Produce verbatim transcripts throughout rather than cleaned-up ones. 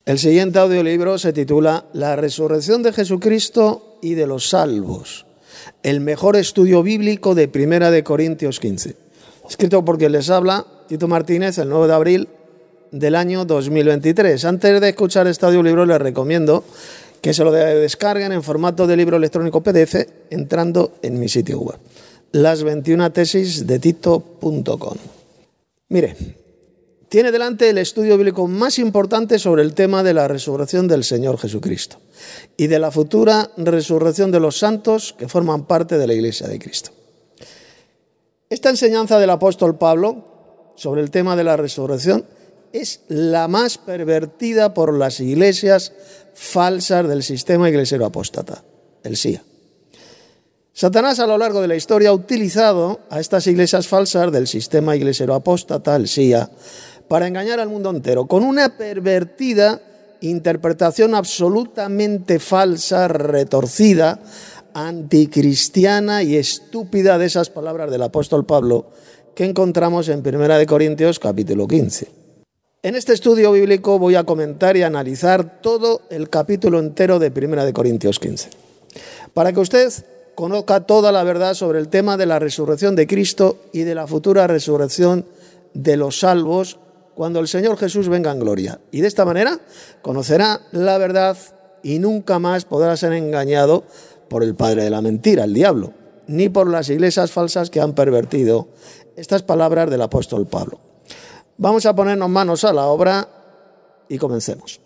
El siguiente audiolibro se titula La resurrección de Jesucristo y de los salvos, el mejor estudio bíblico de Primera de Corintios quince, escrito por quien les habla, Tito Martínez, el nueve de abril del año dos mil veintitrés. Antes de escuchar este audiolibro les recomiendo que se lo descarguen en formato de libro electrónico P D F entrando en mi sitio web, las veintiuna tesis de tito punto com. Mire, tiene delante el estudio bíblico más importante sobre el tema de la resurrección del Señor Jesucristo y de la futura resurrección de los santos que forman parte de la Iglesia de Cristo. Esta enseñanza del apóstol Pablo sobre el tema de la resurrección es la más pervertida por las iglesias falsas del sistema iglesiero apóstata, el S I A. Satanás a lo largo de la historia ha utilizado a estas iglesias falsas del sistema iglesiero apóstata, el S I A, para engañar al mundo entero con una pervertida interpretación absolutamente falsa, retorcida, anticristiana y estúpida de esas palabras del apóstol Pablo que encontramos en Primera de Corintios capítulo quince. En este estudio bíblico voy a comentar y analizar todo el capítulo entero de Primera de Corintios quince, para que usted conozca toda la verdad sobre el tema de la resurrección de Cristo y de la futura resurrección de los salvos cuando el Señor Jesús venga en gloria. Y de esta manera conocerá la verdad y nunca más podrá ser engañado por el padre de la mentira, el diablo, ni por las iglesias falsas que han pervertido estas palabras del apóstol Pablo. Vamos a ponernos manos a la obra y comencemos.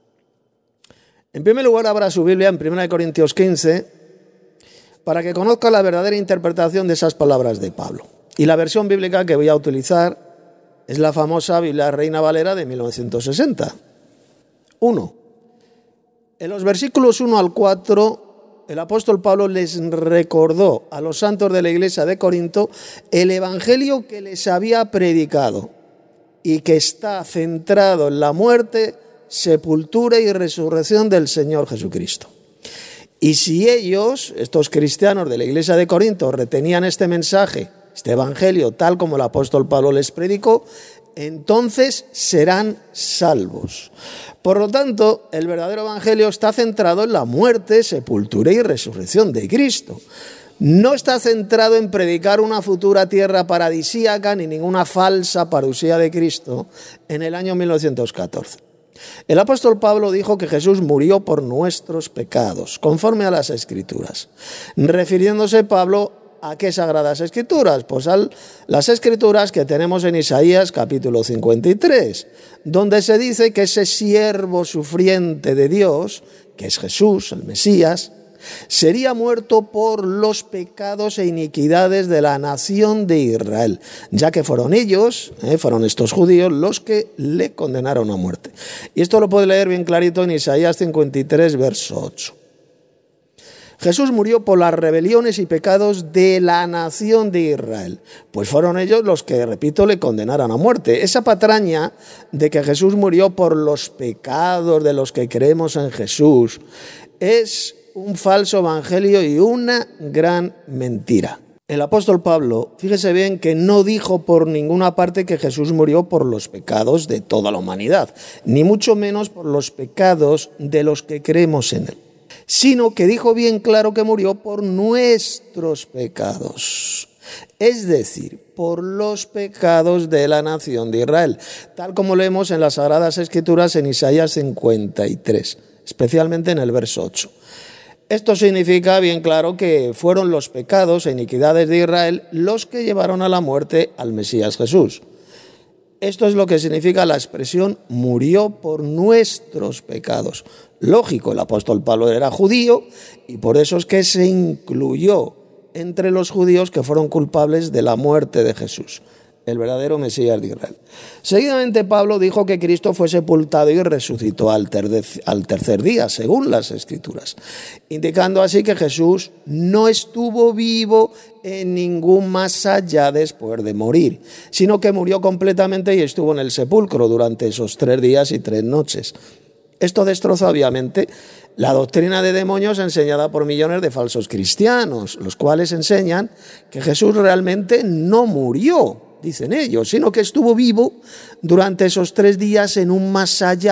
En primer lugar, abra su Biblia en Primera de Corintios quince para que conozca la verdadera interpretación de esas palabras de Pablo. Y la versión bíblica que voy a utilizar es la famosa Biblia Reina Valera de mil novecientos sesenta. uno. En los versículos uno al cuatro, el apóstol Pablo les recordó a los santos de la iglesia de Corinto el evangelio que les había predicado y que está centrado en la muerte, sepultura y resurrección del Señor Jesucristo. Y si ellos, estos cristianos de la iglesia de Corinto, retenían este mensaje, este evangelio, tal como el apóstol Pablo les predicó, entonces serán salvos. Por lo tanto, el verdadero evangelio está centrado en la muerte, sepultura y resurrección de Cristo. No está centrado en predicar una futura tierra paradisíaca ni ninguna falsa parusía de Cristo en el año mil novecientos catorce. El apóstol Pablo dijo que Jesús murió por nuestros pecados, conforme a las Escrituras. Refiriéndose Pablo ¿a qué sagradas escrituras? Pues a las escrituras que tenemos en Isaías capítulo cincuenta y tres, donde se dice que ese siervo sufriente de Dios, que es Jesús, el Mesías, sería muerto por los pecados e iniquidades de la nación de Israel, ya que fueron ellos, eh, fueron estos judíos los que le condenaron a muerte. Y esto lo puede leer bien clarito en Isaías cincuenta y tres, verso ocho. Jesús murió por las rebeliones y pecados de la nación de Israel, pues fueron ellos los que, repito, le condenaron a muerte. Esa patraña de que Jesús murió por los pecados de los que creemos en Jesús es un falso evangelio y una gran mentira. El apóstol Pablo, fíjese bien que no dijo por ninguna parte que Jesús murió por los pecados de toda la humanidad, ni mucho menos por los pecados de los que creemos en él, sino que dijo bien claro que murió por nuestros pecados, es decir, por los pecados de la nación de Israel, tal como leemos en las Sagradas Escrituras en Isaías cincuenta y tres, especialmente en el verso ocho. Esto significa bien claro que fueron los pecados e iniquidades de Israel los que llevaron a la muerte al Mesías Jesús. Esto es lo que significa la expresión murió por nuestros pecados. Lógico, el apóstol Pablo era judío y por eso es que se incluyó entre los judíos que fueron culpables de la muerte de Jesús, el verdadero Mesías de Israel. Seguidamente Pablo dijo que Cristo fue sepultado y resucitó al, ter- al tercer día, según las Escrituras, indicando así que Jesús no estuvo vivo en ningún más allá después de morir, sino que murió completamente y estuvo en el sepulcro durante esos tres días y tres noches. Esto destroza obviamente la doctrina de demonios enseñada por millones de falsos cristianos, los cuales enseñan que Jesús realmente no murió, dicen ellos, sino que estuvo vivo durante esos tres días en un más allá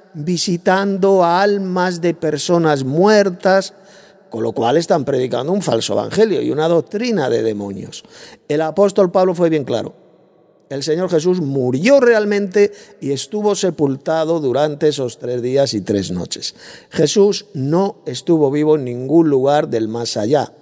visitando a almas de personas muertas, con lo cual están predicando un falso evangelio y una doctrina de demonios. El apóstol Pablo fue bien claro. El Señor Jesús murió realmente y estuvo sepultado durante esos tres días y tres noches. Jesús no estuvo vivo en ningún lugar del más allá.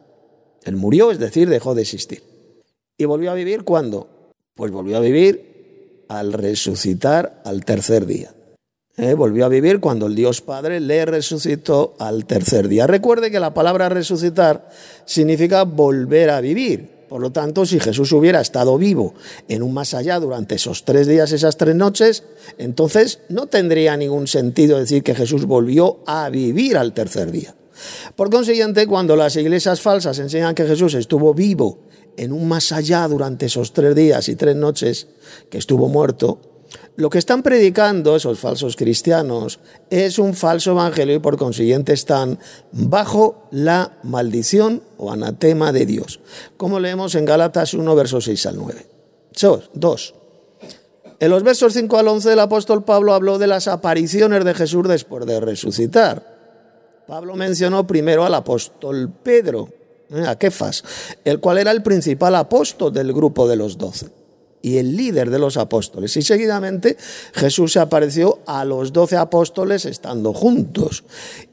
Él murió, es decir, dejó de existir. ¿Y volvió a vivir cuándo? Pues volvió a vivir al resucitar al tercer día. Eh, volvió a vivir cuando el Dios Padre le resucitó al tercer día. Recuerde que la palabra resucitar significa volver a vivir. Por lo tanto, si Jesús hubiera estado vivo en un más allá durante esos tres días, esas tres noches, entonces no tendría ningún sentido decir que Jesús volvió a vivir al tercer día. Por consiguiente, cuando las iglesias falsas enseñan que Jesús estuvo vivo en un más allá durante esos tres días y tres noches que estuvo muerto, lo que están predicando esos falsos cristianos es un falso evangelio y por consiguiente están bajo la maldición o anatema de Dios, como leemos en Gálatas uno, versos seis al nueve. dos. En los versos cinco al once el apóstol Pablo habló de las apariciones de Jesús después de resucitar. Pablo mencionó primero al apóstol Pedro, eh, a Kefas, el cual era el principal apóstol del grupo de los doce y el líder de los apóstoles. Y seguidamente Jesús se apareció a los doce apóstoles estando juntos.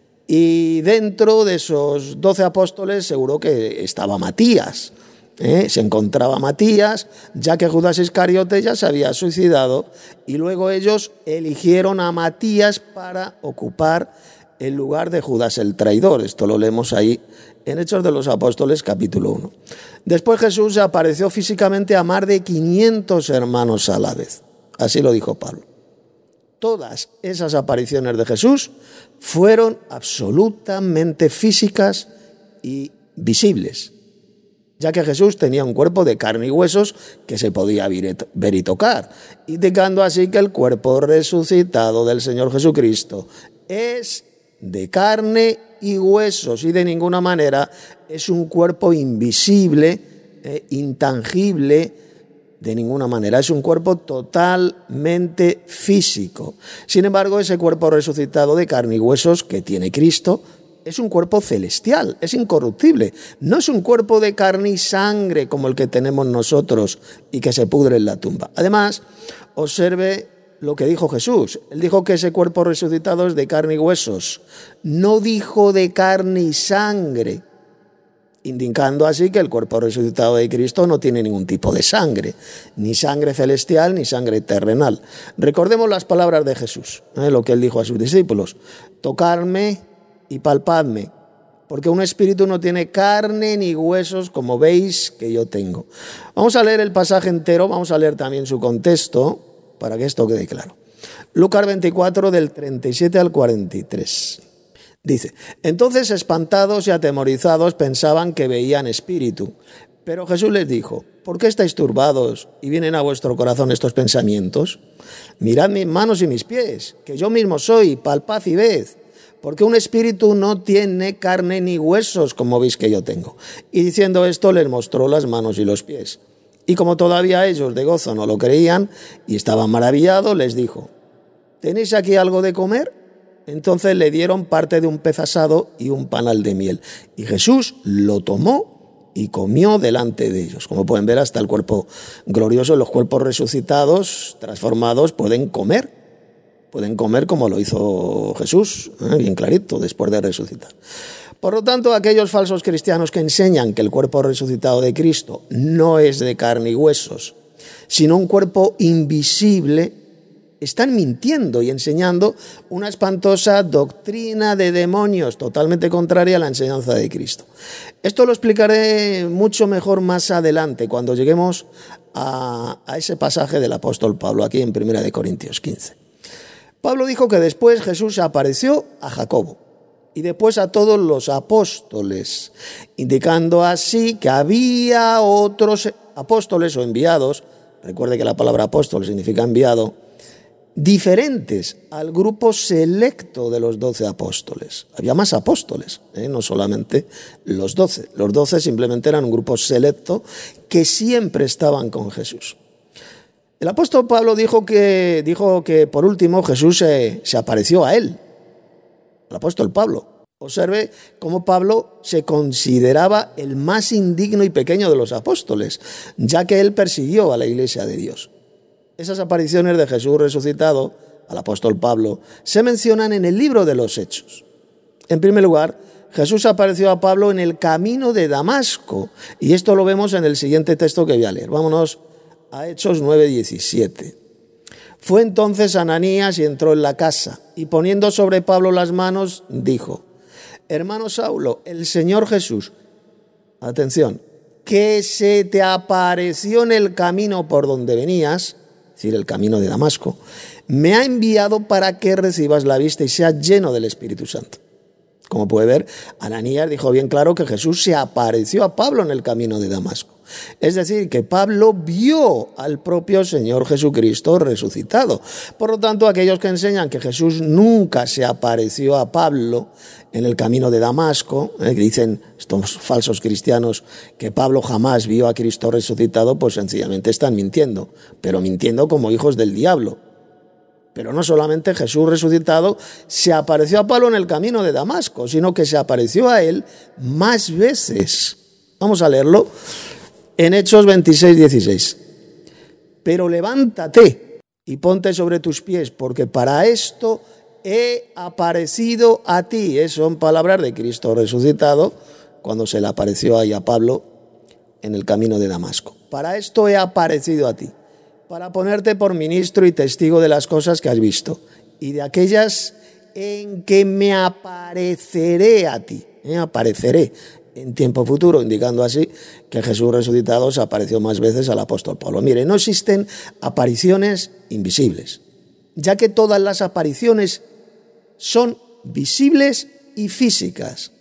Y dentro de esos doce apóstoles seguro que estaba Matías. ¿eh? Se encontraba Matías, ya que Judas Iscariote ya se había suicidado. Y luego ellos eligieron a Matías para ocupar el lugar de Judas el traidor. Esto lo leemos ahí en Hechos de los Apóstoles, capítulo uno. Después Jesús apareció físicamente a más de quinientos hermanos a la vez. Así lo dijo Pablo. Todas esas apariciones de Jesús fueron absolutamente físicas y visibles, ya que Jesús tenía un cuerpo de carne y huesos que se podía ver y tocar, indicando así que el cuerpo resucitado del Señor Jesucristo es de carne y huesos y de ninguna manera es un cuerpo invisible, eh, intangible, de ninguna manera. Es un cuerpo totalmente físico. Sin embargo, ese cuerpo resucitado de carne y huesos que tiene Cristo es un cuerpo celestial, es incorruptible. No es un cuerpo de carne y sangre como el que tenemos nosotros y que se pudre en la tumba. Además, observe lo que dijo Jesús. Él dijo que ese cuerpo resucitado es de carne y huesos. No dijo de carne y sangre, indicando así que el cuerpo resucitado de Cristo no tiene ningún tipo de sangre, ni sangre celestial ni sangre terrenal. Recordemos las palabras de Jesús, ¿eh? lo que él dijo a sus discípulos: tocarme y palpadme, porque un espíritu no tiene carne ni huesos como veis que yo tengo. Vamos a leer el pasaje entero, vamos a leer también su contexto, para que esto quede claro. Lucas veinticuatro, del treinta y siete al cuarenta y tres. Dice: entonces espantados y atemorizados pensaban que veían espíritu. Pero Jesús les dijo: ¿por qué estáis turbados y vienen a vuestro corazón estos pensamientos? Mirad mis manos y mis pies, que yo mismo soy, palpad y ved. Porque un espíritu no tiene carne ni huesos, como veis que yo tengo. Y diciendo esto, les mostró las manos y los pies. Y como todavía ellos de gozo no lo creían y estaban maravillados, les dijo: ¿tenéis aquí algo de comer? Entonces le dieron parte de un pez asado y un panal de miel. Y Jesús lo tomó y comió delante de ellos. Como pueden ver, hasta el cuerpo glorioso, los cuerpos resucitados, transformados, pueden comer. Pueden comer como lo hizo Jesús, ¿eh? bien clarito, después de resucitar. Por lo tanto, aquellos falsos cristianos que enseñan que el cuerpo resucitado de Cristo no es de carne y huesos, sino un cuerpo invisible, están mintiendo y enseñando una espantosa doctrina de demonios totalmente contraria a la enseñanza de Cristo. Esto lo explicaré mucho mejor más adelante, cuando lleguemos a, a ese pasaje del apóstol Pablo, aquí en primera de Corintios quince. Pablo dijo que después Jesús apareció a Jacobo y después a todos los apóstoles, indicando así que había otros apóstoles o enviados, recuerde que la palabra apóstol significa enviado, diferentes al grupo selecto de los doce apóstoles. Había más apóstoles, ¿eh? no solamente los doce. Los doce simplemente eran un grupo selecto que siempre estaban con Jesús. El apóstol Pablo dijo que, dijo que por último Jesús se, se apareció a él, el apóstol Pablo. Observe cómo Pablo se consideraba el más indigno y pequeño de los apóstoles, ya que él persiguió a la iglesia de Dios. Esas apariciones de Jesús resucitado al apóstol Pablo se mencionan en el libro de los Hechos. En primer lugar, Jesús apareció a Pablo en el camino de Damasco, y esto lo vemos en el siguiente texto que voy a leer. Vámonos a Hechos nueve diecisiete. Fue entonces Ananías y entró en la casa, y poniendo sobre Pablo las manos, dijo: hermano Saulo, el Señor Jesús, atención, que se te apareció en el camino por donde venías, es decir, el camino de Damasco, me ha enviado para que recibas la vista y seas lleno del Espíritu Santo. Como puede ver, Ananías dijo bien claro que Jesús se apareció a Pablo en el camino de Damasco. Es decir, que Pablo vio al propio Señor Jesucristo resucitado. Por lo tanto, aquellos que enseñan que Jesús nunca se apareció a Pablo en el camino de Damasco, eh, que dicen estos falsos cristianos que Pablo jamás vio a Cristo resucitado, pues sencillamente están mintiendo, pero mintiendo como hijos del diablo. Pero no solamente Jesús resucitado se apareció a Pablo en el camino de Damasco, sino que se apareció a él más veces. Vamos a leerlo en Hechos veintiséis dieciséis. Pero levántate y ponte sobre tus pies, porque para esto he aparecido a ti. Esas son palabras de Cristo resucitado cuando se le apareció ahí a Pablo en el camino de Damasco. Para esto he aparecido a ti, para ponerte por ministro y testigo de las cosas que has visto y de aquellas en que me apareceré a ti. Me apareceré en tiempo futuro, indicando así que Jesús resucitado se apareció más veces al apóstol Pablo. Mire, no existen apariciones invisibles, ya que todas las apariciones son visibles y físicas.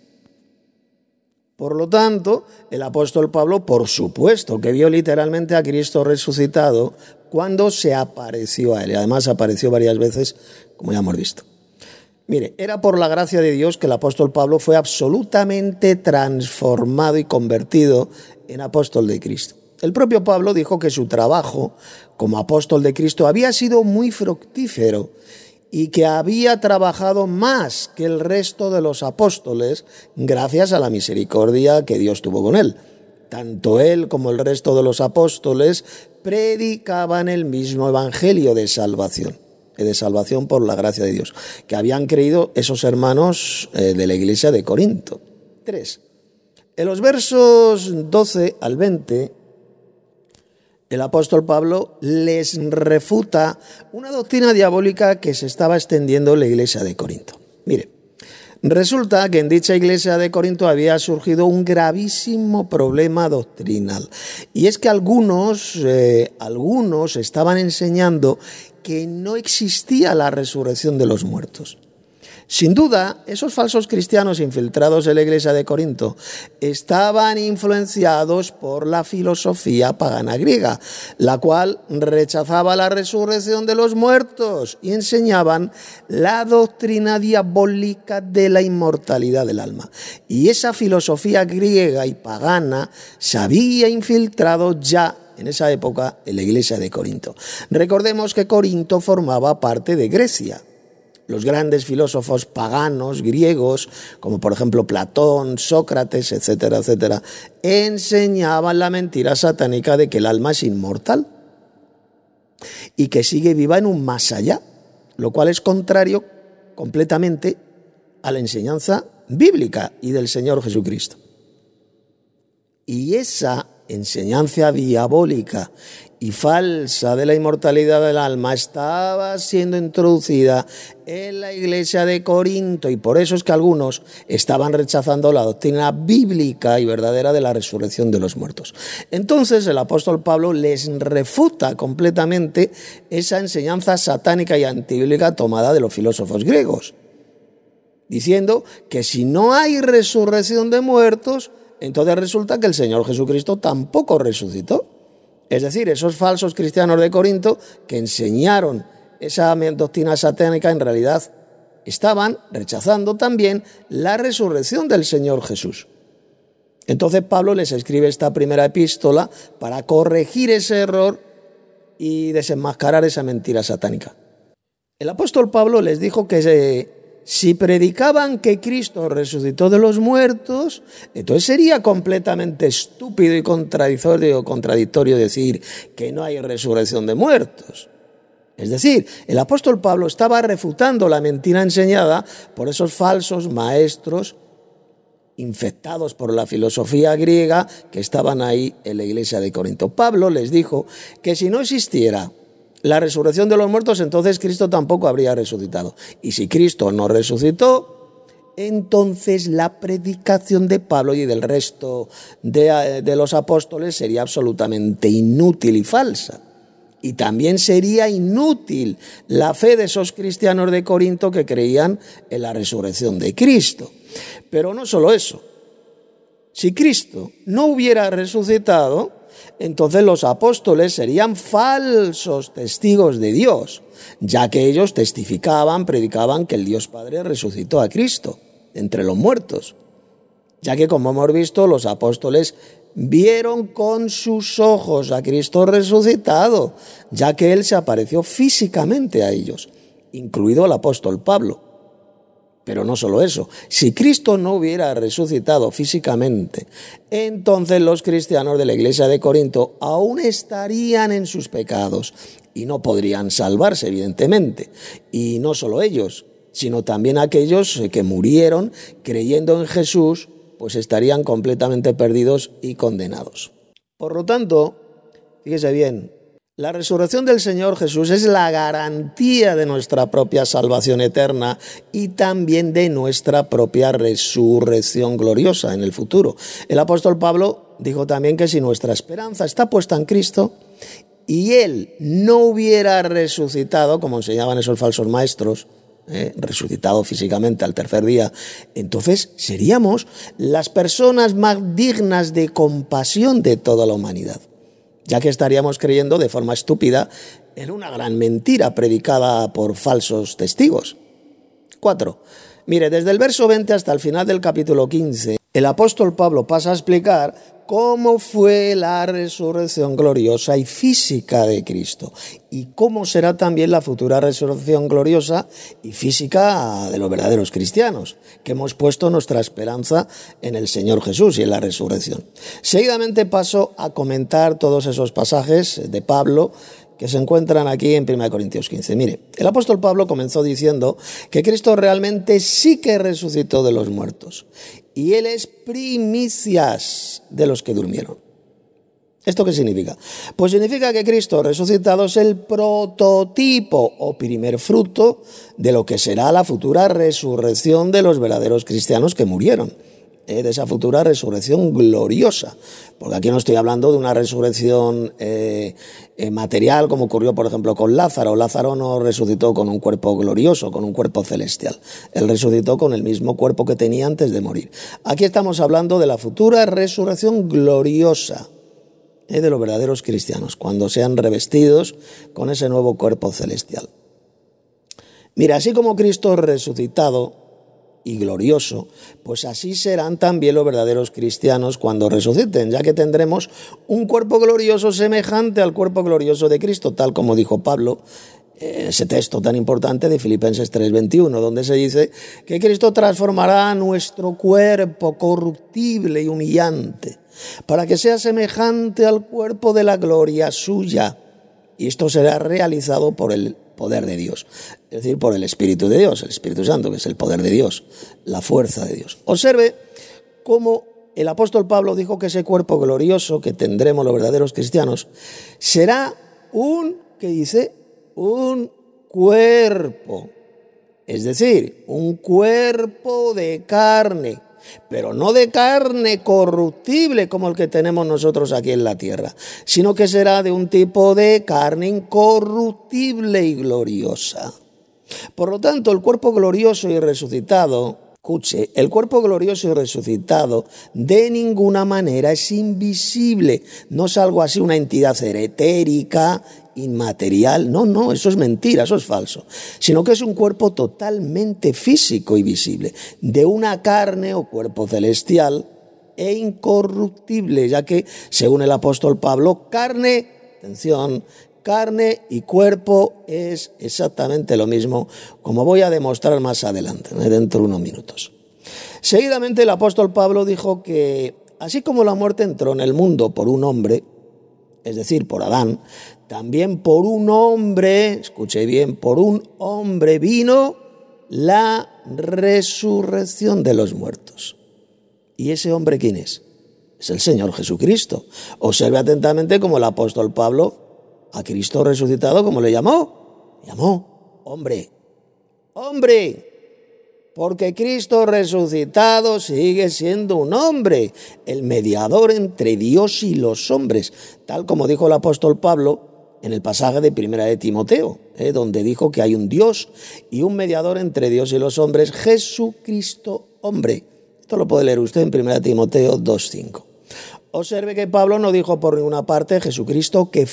Por lo tanto, el apóstol Pablo, por supuesto, que vio literalmente a Cristo resucitado cuando se apareció a él. Y además apareció varias veces, como ya hemos visto. Mire, era por la gracia de Dios que el apóstol Pablo fue absolutamente transformado y convertido en apóstol de Cristo. El propio Pablo dijo que su trabajo como apóstol de Cristo había sido muy fructífero y que había trabajado más que el resto de los apóstoles gracias a la misericordia que Dios tuvo con él. Tanto él como el resto de los apóstoles predicaban el mismo evangelio de salvación, de salvación por la gracia de Dios, que habían creído esos hermanos de la iglesia de Corinto. tres. En los versos doce al veinte, el apóstol Pablo les refuta una doctrina diabólica que se estaba extendiendo en la iglesia de Corinto. Mire, resulta que en dicha iglesia de Corinto había surgido un gravísimo problema doctrinal. Y es que algunos, eh, algunos estaban enseñando que no existía la resurrección de los muertos. Sin duda, esos falsos cristianos infiltrados en la iglesia de Corinto estaban influenciados por la filosofía pagana griega, la cual rechazaba la resurrección de los muertos y enseñaban la doctrina diabólica de la inmortalidad del alma. Y esa filosofía griega y pagana se había infiltrado ya en esa época en la iglesia de Corinto. Recordemos que Corinto formaba parte de Grecia. Los grandes filósofos paganos griegos, como por ejemplo Platón, Sócrates, etcétera, etcétera, enseñaban la mentira satánica de que el alma es inmortal y que sigue viva en un más allá, lo cual es contrario completamente a la enseñanza bíblica y del Señor Jesucristo. Y esa enseñanza diabólica y falsa de la inmortalidad del alma estaba siendo introducida en la iglesia de Corinto, y por eso es que algunos estaban rechazando la doctrina bíblica y verdadera de la resurrección de los muertos. Entonces el apóstol Pablo les refuta completamente esa enseñanza satánica y antibíblica tomada de los filósofos griegos, diciendo que si no hay resurrección de muertos, entonces resulta que el Señor Jesucristo tampoco resucitó. Es decir, esos falsos cristianos de Corinto que enseñaron esa doctrina satánica en realidad estaban rechazando también la resurrección del Señor Jesús. Entonces Pablo les escribe esta primera epístola para corregir ese error y desenmascarar esa mentira satánica. El apóstol Pablo les dijo que se, si predicaban que Cristo resucitó de los muertos, entonces sería completamente estúpido y contradictorio, contradictorio decir que no hay resurrección de muertos. Es decir, el apóstol Pablo estaba refutando la mentira enseñada por esos falsos maestros infectados por la filosofía griega que estaban ahí en la iglesia de Corinto. Pablo les dijo que si no existiera la resurrección de los muertos, entonces Cristo tampoco habría resucitado. Y si Cristo no resucitó, entonces la predicación de Pablo y del resto de, de los apóstoles sería absolutamente inútil y falsa. Y también sería inútil la fe de esos cristianos de Corinto que creían en la resurrección de Cristo. Pero no solo eso. Si Cristo no hubiera resucitado, entonces los apóstoles serían falsos testigos de Dios, ya que ellos testificaban, predicaban que el Dios Padre resucitó a Cristo entre los muertos. Ya que, como hemos visto, los apóstoles vieron con sus ojos a Cristo resucitado, ya que Él se apareció físicamente a ellos, incluido el apóstol Pablo. Pero no solo eso, si Cristo no hubiera resucitado físicamente, entonces los cristianos de la iglesia de Corinto aún estarían en sus pecados y no podrían salvarse, evidentemente. Y no solo ellos, sino también aquellos que murieron creyendo en Jesús, pues estarían completamente perdidos y condenados. Por lo tanto, fíjese bien, la resurrección del Señor Jesús es la garantía de nuestra propia salvación eterna y también de nuestra propia resurrección gloriosa en el futuro. El apóstol Pablo dijo también que si nuestra esperanza está puesta en Cristo y Él no hubiera resucitado, como enseñaban esos falsos maestros, Eh, resucitado físicamente al tercer día, entonces seríamos las personas más dignas de compasión de toda la humanidad, ya que estaríamos creyendo de forma estúpida en una gran mentira predicada por falsos testigos. Cuatro. Mire, desde el verso veinte hasta el final del capítulo quince, el apóstol Pablo pasa a explicar cómo fue la resurrección gloriosa y física de Cristo y cómo será también la futura resurrección gloriosa y física de los verdaderos cristianos, que hemos puesto nuestra esperanza en el Señor Jesús y en la resurrección. Seguidamente paso a comentar todos esos pasajes de Pablo que se encuentran aquí en primera de Corintios quince. Mire, el apóstol Pablo comenzó diciendo que Cristo realmente sí que resucitó de los muertos y Él es primicias de los que durmieron. ¿Esto qué significa? Pues significa que Cristo resucitado es el prototipo o primer fruto de lo que será la futura resurrección de los verdaderos cristianos que murieron. De esa futura resurrección gloriosa, porque aquí no estoy hablando de una resurrección eh, eh, material como ocurrió por ejemplo con Lázaro. Lázaro no resucitó con un cuerpo glorioso, con un cuerpo celestial, él resucitó con el mismo cuerpo que tenía antes de morir. Aquí estamos hablando de la futura resurrección gloriosa eh, de los verdaderos cristianos, cuando sean revestidos con ese nuevo cuerpo celestial. Mira, así como Cristo resucitado y glorioso, pues así serán también los verdaderos cristianos cuando resuciten, ya que tendremos un cuerpo glorioso semejante al cuerpo glorioso de Cristo, tal como dijo Pablo, ese texto tan importante de Filipenses tres veintiuno, donde se dice que Cristo transformará nuestro cuerpo corruptible y humillante para que sea semejante al cuerpo de la gloria suya, y esto será realizado por el poder de Dios, es decir, por el Espíritu de Dios, el Espíritu Santo, que es el poder de Dios, la fuerza de Dios. Observe cómo el apóstol Pablo dijo que ese cuerpo glorioso que tendremos los verdaderos cristianos será un, ¿qué dice? Un cuerpo, es decir, un cuerpo de carne, pero no de carne corruptible como el que tenemos nosotros aquí en la tierra, sino que será de un tipo de carne incorruptible y gloriosa. Por lo tanto, el cuerpo glorioso y resucitado, escuche, el cuerpo glorioso y resucitado de ninguna manera es invisible, no es algo así, una entidad etérica, inmaterial, no, no, eso es mentira, eso es falso, sino que es un cuerpo totalmente físico y visible, de una carne o cuerpo celestial e incorruptible, ya que, según el apóstol Pablo, carne, atención, carne y cuerpo es exactamente lo mismo, como voy a demostrar más adelante, dentro de unos minutos. Seguidamente el apóstol Pablo dijo que así como la muerte entró en el mundo por un hombre, es decir, por Adán, también por un hombre, escuche bien, por un hombre vino la resurrección de los muertos. ¿Y ese hombre quién es? Es el Señor Jesucristo. Observe atentamente cómo el apóstol Pablo a Cristo resucitado, ¿cómo le llamó? Llamó hombre, hombre. Porque Cristo resucitado sigue siendo un hombre, el mediador entre Dios y los hombres, tal como dijo el apóstol Pablo en el pasaje de Primera de Timoteo, ¿eh? donde dijo que hay un Dios y un mediador entre Dios y los hombres, Jesucristo hombre. Esto lo puede leer usted en Primera de Timoteo dos cinco. Observe que Pablo no dijo por ninguna parte Jesucristo que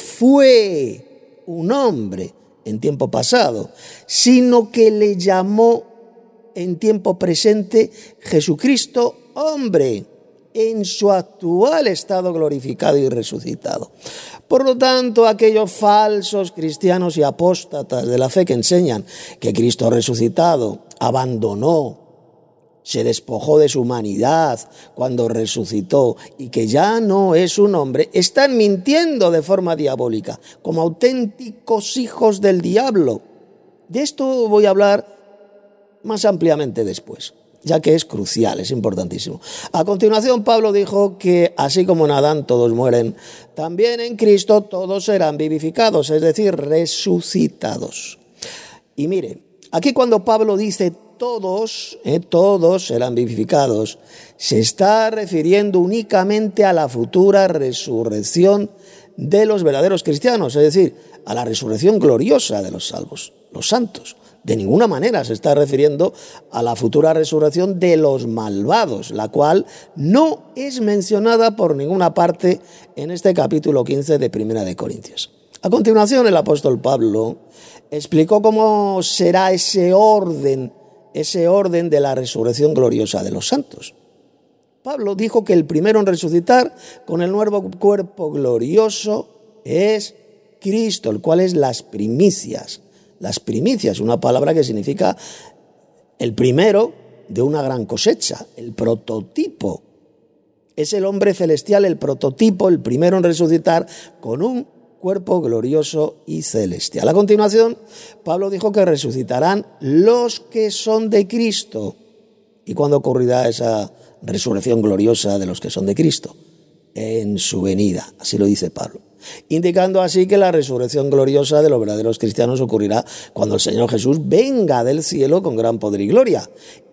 fue un hombre en tiempo pasado, sino que le llamó en tiempo presente Jesucristo hombre, en su actual estado glorificado y resucitado. Por lo tanto, aquellos falsos cristianos y apóstatas de la fe que enseñan que Cristo resucitado abandonó, se despojó de su humanidad cuando resucitó y que ya no es un hombre, están mintiendo de forma diabólica, como auténticos hijos del diablo. De esto voy a hablar más ampliamente después, ya que es crucial, es importantísimo. A continuación, Pablo dijo que así como en Adán todos mueren, también en Cristo todos serán vivificados, es decir, resucitados. Y mire, aquí cuando Pablo dice todos, eh, todos serán vivificados, se está refiriendo únicamente a la futura resurrección de los verdaderos cristianos, es decir, a la resurrección gloriosa de los salvos, los santos. De ninguna manera se está refiriendo a la futura resurrección de los malvados, la cual no es mencionada por ninguna parte en este capítulo quince de Primera de Corintios. A continuación, el apóstol Pablo explicó cómo será ese orden, ese orden de la resurrección gloriosa de los santos. Pablo dijo que el primero en resucitar con el nuevo cuerpo glorioso es Cristo, el cual es las primicias. Las primicias, una palabra que significa el primero de una gran cosecha, el prototipo. Es el hombre celestial, el prototipo, el primero en resucitar con un cuerpo glorioso y celestial. A continuación, Pablo dijo que resucitarán los que son de Cristo. ¿Y cuándo ocurrirá esa resurrección gloriosa de los que son de Cristo? En su venida, así lo dice Pablo, indicando así que la resurrección gloriosa de los verdaderos cristianos ocurrirá cuando el Señor Jesús venga del cielo con gran poder y gloria,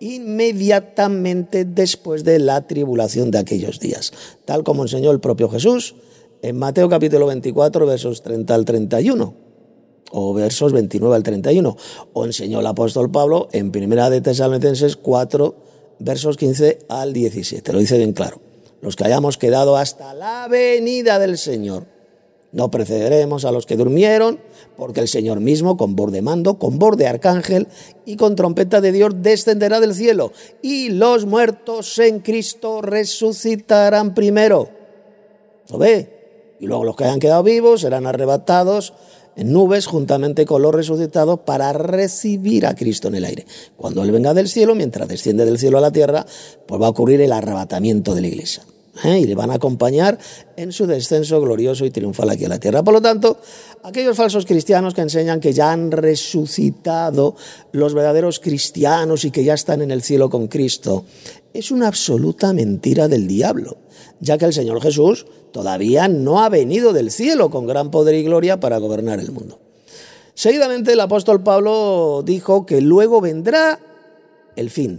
inmediatamente después de la tribulación de aquellos días, tal como enseñó el propio Jesús en Mateo capítulo veinticuatro, versos treinta al treinta y uno, o versos veintinueve al treinta y uno, o enseñó el apóstol Pablo en Primera de Tesalonicenses cuatro, versos quince al diecisiete, lo dice bien claro. Los que hayamos quedado hasta la venida del Señor, no precederemos a los que durmieron, porque el Señor mismo, con voz de mando, con voz de arcángel y con trompeta de Dios, descenderá del cielo, y los muertos en Cristo resucitarán primero. ¿Lo ve? Y luego los que hayan quedado vivos serán arrebatados en nubes juntamente con los resucitados para recibir a Cristo en el aire. Cuando Él venga del cielo, mientras desciende del cielo a la tierra, pues va a ocurrir el arrebatamiento de la iglesia. ¿Eh? Y le van a acompañar en su descenso glorioso y triunfal aquí a la tierra. Por lo tanto, aquellos falsos cristianos que enseñan que ya han resucitado los verdaderos cristianos y que ya están en el cielo con Cristo, es una absoluta mentira del diablo, ya que el Señor Jesús todavía no ha venido del cielo con gran poder y gloria para gobernar el mundo. Seguidamente el apóstol Pablo dijo que luego vendrá el fin.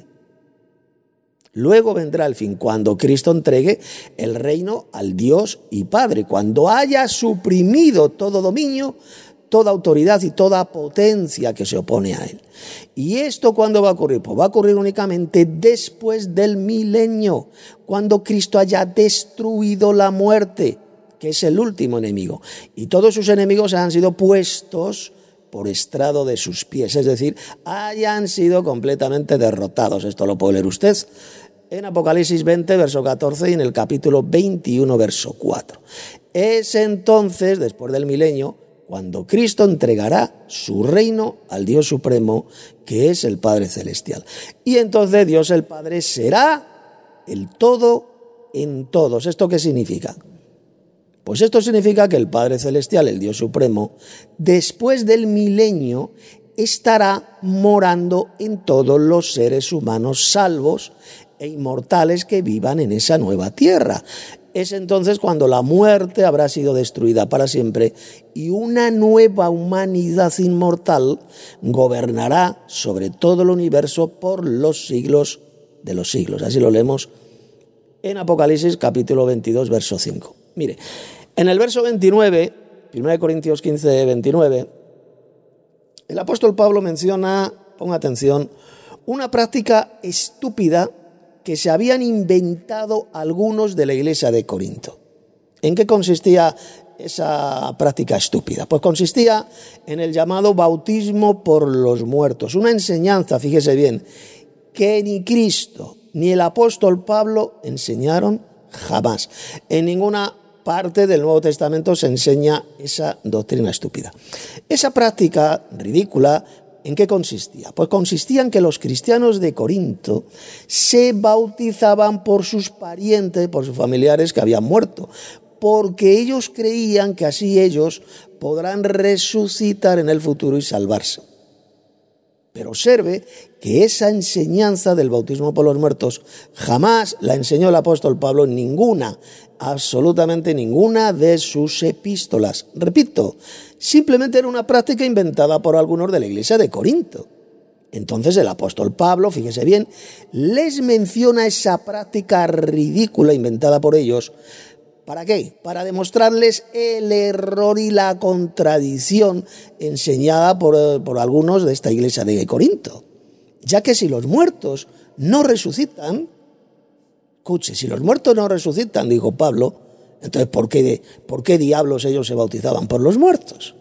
Luego vendrá el fin, cuando Cristo entregue el reino al Dios y Padre, cuando haya suprimido todo dominio, toda autoridad y toda potencia que se opone a Él. ¿Y esto cuándo va a ocurrir? Pues va a ocurrir únicamente después del milenio, cuando Cristo haya destruido la muerte, que es el último enemigo, y todos sus enemigos han sido puestos por estrado de sus pies, es decir, hayan sido completamente derrotados. Esto lo puede leer usted en Apocalipsis veinte, verso catorce, y en el capítulo veintiuno, verso cuatro. Es entonces, después del milenio, cuando Cristo entregará su reino al Dios Supremo, que es el Padre Celestial. Y entonces Dios el Padre será el todo en todos. ¿Esto qué significa? Pues esto significa que el Padre Celestial, el Dios Supremo, después del milenio, estará morando en todos los seres humanos salvos e inmortales que vivan en esa nueva tierra. Es entonces cuando la muerte habrá sido destruida para siempre y una nueva humanidad inmortal gobernará sobre todo el universo por los siglos de los siglos. Así lo leemos en Apocalipsis capítulo veintidós, verso cinco. Mire, en el verso veintinueve, primera de Corintios quince, veintinueve, el apóstol Pablo menciona, ponga atención, una práctica estúpida que se habían inventado algunos de la iglesia de Corinto. ¿En qué consistía esa práctica estúpida? Pues consistía en el llamado bautismo por los muertos. Una enseñanza, fíjese bien, que ni Cristo ni el apóstol Pablo enseñaron jamás. En ninguna parte del Nuevo Testamento se enseña esa doctrina estúpida. Esa práctica ridícula, ¿en qué consistía? Pues consistía en que los cristianos de Corinto se bautizaban por sus parientes, por sus familiares que habían muerto, porque ellos creían que así ellos podrán resucitar en el futuro y salvarse. Pero observe que esa enseñanza del bautismo por los muertos jamás la enseñó el apóstol Pablo en ninguna, absolutamente ninguna de sus epístolas. Repito, simplemente era una práctica inventada por algunos de la iglesia de Corinto. Entonces el apóstol Pablo, fíjese bien, les menciona esa práctica ridícula inventada por ellos. ¿Para qué? Para demostrarles el error y la contradicción enseñada por, por algunos de esta iglesia de Corinto. Ya que si los muertos no resucitan, escuche, si los muertos no resucitan, dijo Pablo, entonces ¿por qué, por qué diablos ellos se bautizaban por los muertos?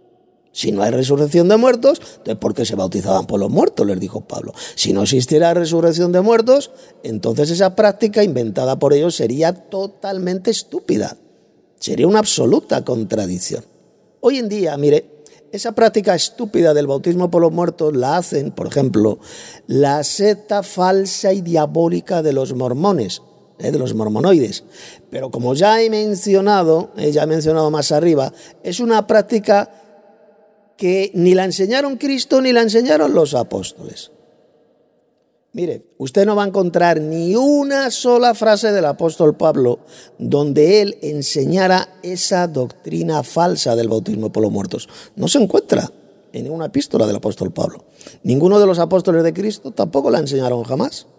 Si no hay resurrección de muertos, entonces ¿por qué se bautizaban por los muertos? Les dijo Pablo. Si no existiera resurrección de muertos, entonces esa práctica inventada por ellos sería totalmente estúpida. Sería una absoluta contradicción. Hoy en día, mire, esa práctica estúpida del bautismo por los muertos la hacen, por ejemplo, la secta falsa y diabólica de los mormones, eh, de los mormonoides. Pero como ya he mencionado, eh, ya he mencionado más arriba, es una práctica que ni la enseñaron Cristo ni la enseñaron los apóstoles. Mire, usted no va a encontrar ni una sola frase del apóstol Pablo donde él enseñara esa doctrina falsa del bautismo por los muertos. No se encuentra en ninguna epístola del apóstol Pablo. Ninguno de los apóstoles de Cristo tampoco la enseñaron jamás.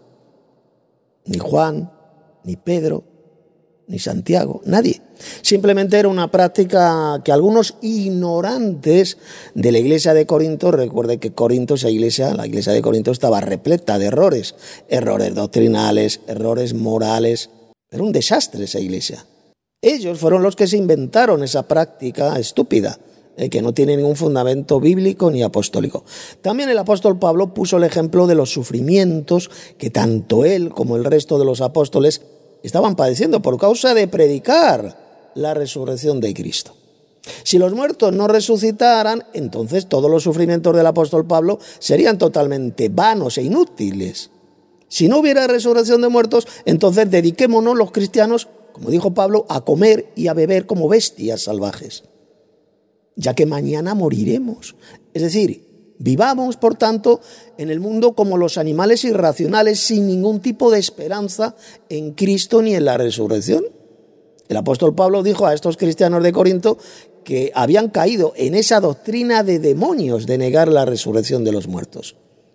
Ni Juan, ni Pedro, ni Santiago, nadie. Simplemente era una práctica que algunos ignorantes de la iglesia de Corinto, recuerde que Corinto, esa iglesia, la iglesia de Corinto estaba repleta de errores, errores doctrinales, errores morales. Era un desastre esa iglesia. Ellos fueron los que se inventaron esa práctica estúpida, eh, que no tiene ningún fundamento bíblico ni apostólico. También el apóstol Pablo puso el ejemplo de los sufrimientos que tanto él como el resto de los apóstoles estaban padeciendo por causa de predicar la resurrección de Cristo. Si los muertos no resucitaran, entonces todos los sufrimientos del apóstol Pablo serían totalmente vanos e inútiles. Si no hubiera resurrección de muertos, entonces dediquémonos los cristianos, como dijo Pablo, a comer y a beber como bestias salvajes, ya que mañana moriremos. Es decir, vivamos, por tanto, en el mundo como los animales irracionales, sin ningún tipo de esperanza en Cristo ni en la resurrección. El apóstol Pablo dijo a estos cristianos de Corinto que habían caído en esa doctrina de demonios de negar la resurrección de los muertos.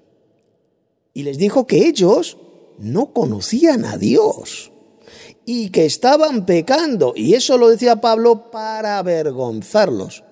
Y les dijo que ellos no conocían a Dios y que estaban pecando. Y eso lo decía Pablo para avergonzarlos.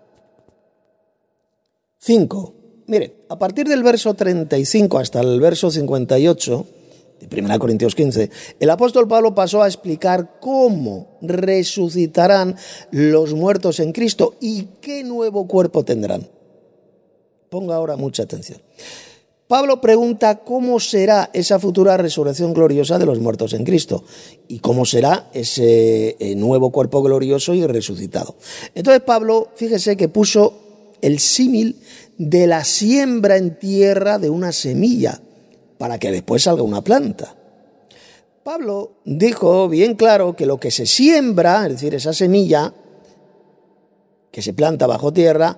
Cinco. Mire, a partir del verso treinta y cinco hasta el verso cincuenta y ocho de primera de Corintios quince, el apóstol Pablo pasó a explicar cómo resucitarán los muertos en Cristo y qué nuevo cuerpo tendrán. Ponga ahora mucha atención. Pablo pregunta cómo será esa futura resurrección gloriosa de los muertos en Cristo y cómo será ese nuevo cuerpo glorioso y resucitado. Entonces Pablo, fíjese que puso el símil de la siembra en tierra de una semilla para que después salga una planta. Pablo dijo bien claro que lo que se siembra, es decir, esa semilla que se planta bajo tierra,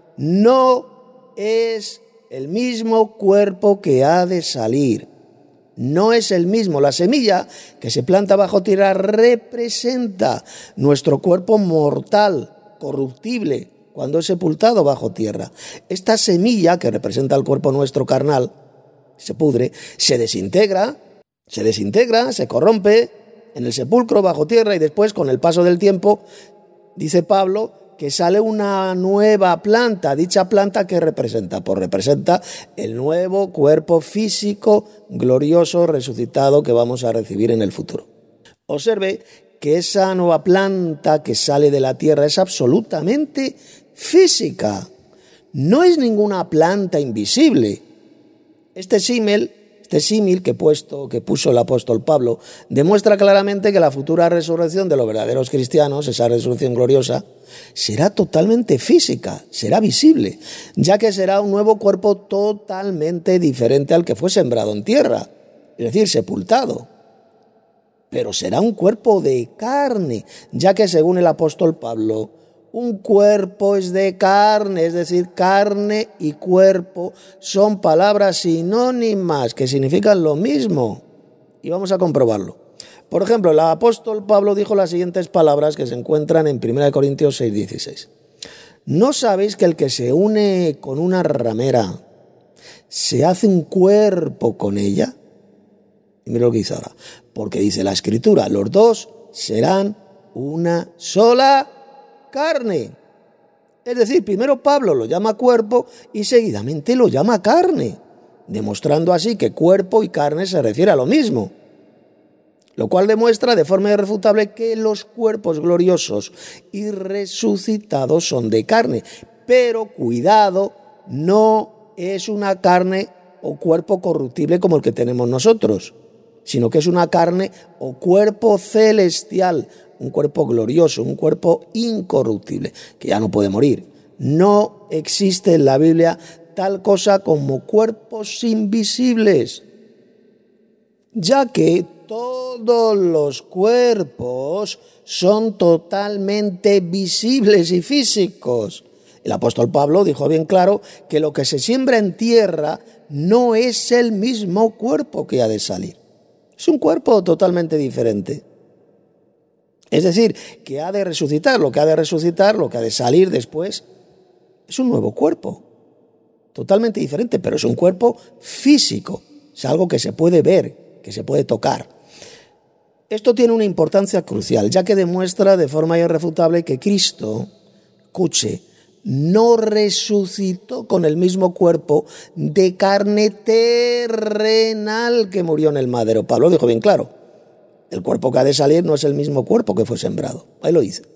no es el mismo cuerpo que ha de salir. No es el mismo. La semilla que se planta bajo tierra representa nuestro cuerpo mortal, corruptible, cuando es sepultado bajo tierra. Esta semilla, que representa el cuerpo nuestro carnal, se pudre, se desintegra, se desintegra, se corrompe en el sepulcro bajo tierra y después, con el paso del tiempo, dice Pablo, que sale una nueva planta. Dicha planta, ¿qué representa? Pues representa el nuevo cuerpo físico glorioso resucitado que vamos a recibir en el futuro. Observe que esa nueva planta que sale de la tierra es absolutamente física. No es ninguna planta invisible. Este símil Este símil que, puesto, que puso el apóstol Pablo demuestra claramente que la futura resurrección de los verdaderos cristianos, esa resurrección gloriosa, será totalmente física, será visible, ya que será un nuevo cuerpo totalmente diferente al que fue sembrado en tierra, es decir, sepultado. Pero será un cuerpo de carne, ya que según el apóstol Pablo, un cuerpo es de carne, es decir, carne y cuerpo son palabras sinónimas que significan lo mismo. Y vamos a comprobarlo. Por ejemplo, el apóstol Pablo dijo las siguientes palabras que se encuentran en primera de Corintios seis dieciséis. ¿No sabéis que el que se une con una ramera se hace un cuerpo con ella? Y mira lo que dice ahora. Porque dice la Escritura, los dos serán una sola carne. Es decir, primero Pablo lo llama cuerpo y seguidamente lo llama carne, demostrando así que cuerpo y carne se refiere a lo mismo, lo cual demuestra de forma irrefutable que los cuerpos gloriosos y resucitados son de carne. Pero cuidado, no es una carne o cuerpo corruptible como el que tenemos nosotros, sino que es una carne o cuerpo celestial, un cuerpo glorioso, un cuerpo incorruptible, que ya no puede morir. No existe en la Biblia tal cosa como cuerpos invisibles, ya que todos los cuerpos son totalmente visibles y físicos. El apóstol Pablo dijo bien claro que lo que se siembra en tierra no es el mismo cuerpo que ha de salir. Es un cuerpo totalmente diferente. Es decir, que ha de resucitar, lo que ha de resucitar, lo que ha de salir después, es un nuevo cuerpo, totalmente diferente, pero es un cuerpo físico, es algo que se puede ver, que se puede tocar. Esto tiene una importancia crucial, ya que demuestra de forma irrefutable que Cristo, escuche, no resucitó con el mismo cuerpo de carne terrenal que murió en el madero. Pablo dijo bien claro, el cuerpo que ha de salir no es el mismo cuerpo que fue sembrado. Ahí lo dice.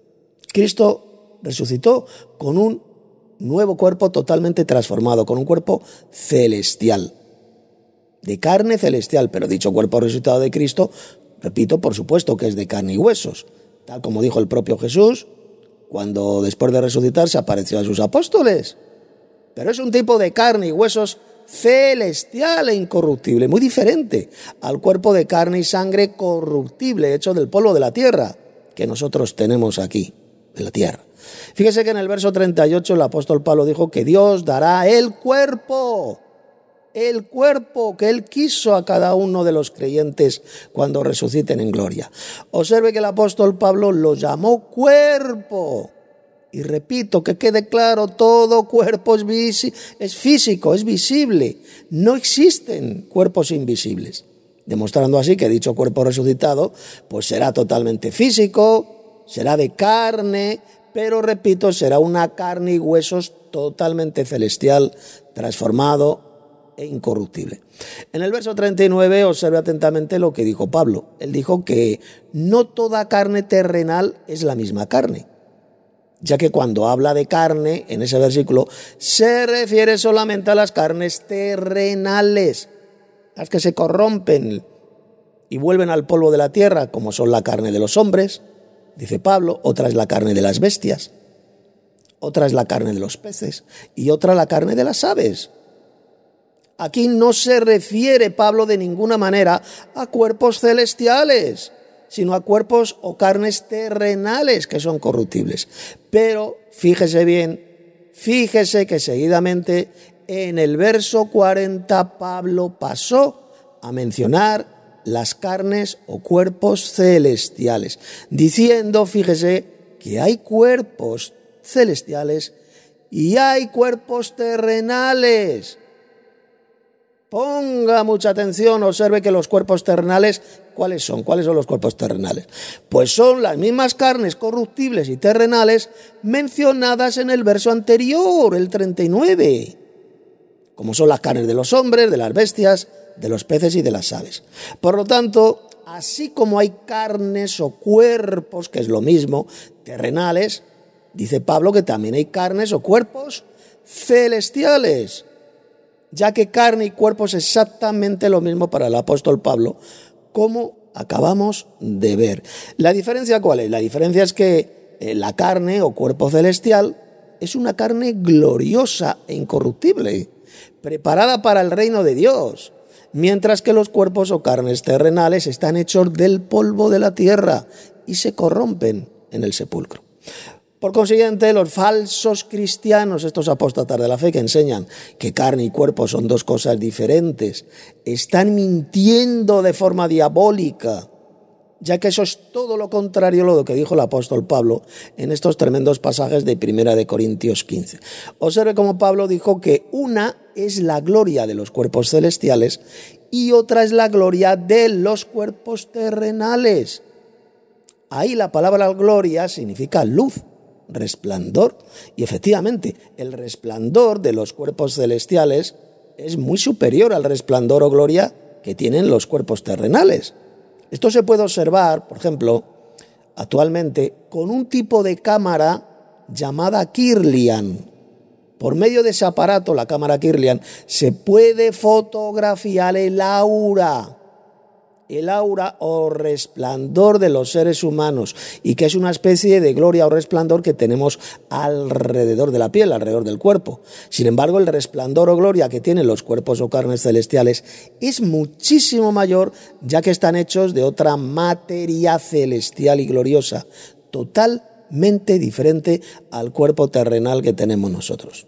Cristo resucitó con un nuevo cuerpo totalmente transformado, con un cuerpo celestial, de carne celestial, pero dicho cuerpo resucitado de Cristo, repito, por supuesto que es de carne y huesos, tal como dijo el propio Jesús, cuando después de resucitar se apareció a sus apóstoles. Pero es un tipo de carne y huesos celestial e incorruptible, muy diferente al cuerpo de carne y sangre corruptible, hecho del polvo de la tierra, que nosotros tenemos aquí, en la tierra. Fíjese que en el verso treinta y ocho el apóstol Pablo dijo que Dios dará el cuerpo, el cuerpo que Él quiso a cada uno de los creyentes cuando resuciten en gloria. Observe que el apóstol Pablo lo llamó cuerpo. Y repito, que quede claro, todo cuerpo es, visi- es físico, es visible. No existen cuerpos invisibles. Demostrando así que dicho cuerpo resucitado pues será totalmente físico, será de carne, pero repito, será una carne y huesos totalmente celestial, transformado e incorruptible. En el verso treinta y nueve observe atentamente lo que dijo Pablo. Él dijo que no toda carne terrenal es la misma carne. ya que cuando habla de carne, en ese versículo, se refiere solamente a las carnes terrenales, las que se corrompen y vuelven al polvo de la tierra, como son la carne de los hombres, dice Pablo, otra es la carne de las bestias, otra es la carne de los peces y otra la carne de las aves. Aquí no se refiere Pablo de ninguna manera a cuerpos celestiales, sino a cuerpos o carnes terrenales que son corruptibles. Pero fíjese bien, fíjese que seguidamente en el verso cuarenta Pablo pasó a mencionar las carnes o cuerpos celestiales, diciendo, fíjese, que hay cuerpos celestiales y hay cuerpos terrenales. Ponga mucha atención, observe que los cuerpos terrenales, ¿cuáles son? ¿Cuáles son los cuerpos terrenales? Pues son las mismas carnes corruptibles y terrenales mencionadas en el verso anterior, el treinta y nueve, como son las carnes de los hombres, de las bestias, de los peces y de las aves. Por lo tanto, así como hay carnes o cuerpos, que es lo mismo, terrenales, dice Pablo que también hay carnes o cuerpos celestiales, ya que carne y cuerpo es exactamente lo mismo para el apóstol Pablo, como acabamos de ver. ¿La diferencia cuál es? La diferencia es que la carne o cuerpo celestial es una carne gloriosa e incorruptible, preparada para el reino de Dios, mientras que los cuerpos o carnes terrenales están hechos del polvo de la tierra y se corrompen en el sepulcro. Por consiguiente, los falsos cristianos, estos apóstatas de la fe que enseñan que carne y cuerpo son dos cosas diferentes, están mintiendo de forma diabólica, ya que eso es todo lo contrario a lo que dijo el apóstol Pablo en estos tremendos pasajes de primera de Corintios quince. Observe cómo Pablo dijo que una es la gloria de los cuerpos celestiales y otra es la gloria de los cuerpos terrenales. Ahí la palabra gloria significa luz, resplandor, y efectivamente el resplandor de los cuerpos celestiales es muy superior al resplandor o gloria que tienen los cuerpos terrenales. Esto se puede observar, por ejemplo, actualmente con un tipo de cámara llamada Kirlian. Por medio de ese aparato, la cámara Kirlian, se puede fotografiar el aura, el aura o resplandor de los seres humanos, y que es una especie de gloria o resplandor que tenemos alrededor de la piel, alrededor del cuerpo. Sin embargo, el resplandor o gloria que tienen los cuerpos o carnes celestiales es muchísimo mayor, ya que están hechos de otra materia celestial y gloriosa, totalmente diferente al cuerpo terrenal que tenemos nosotros.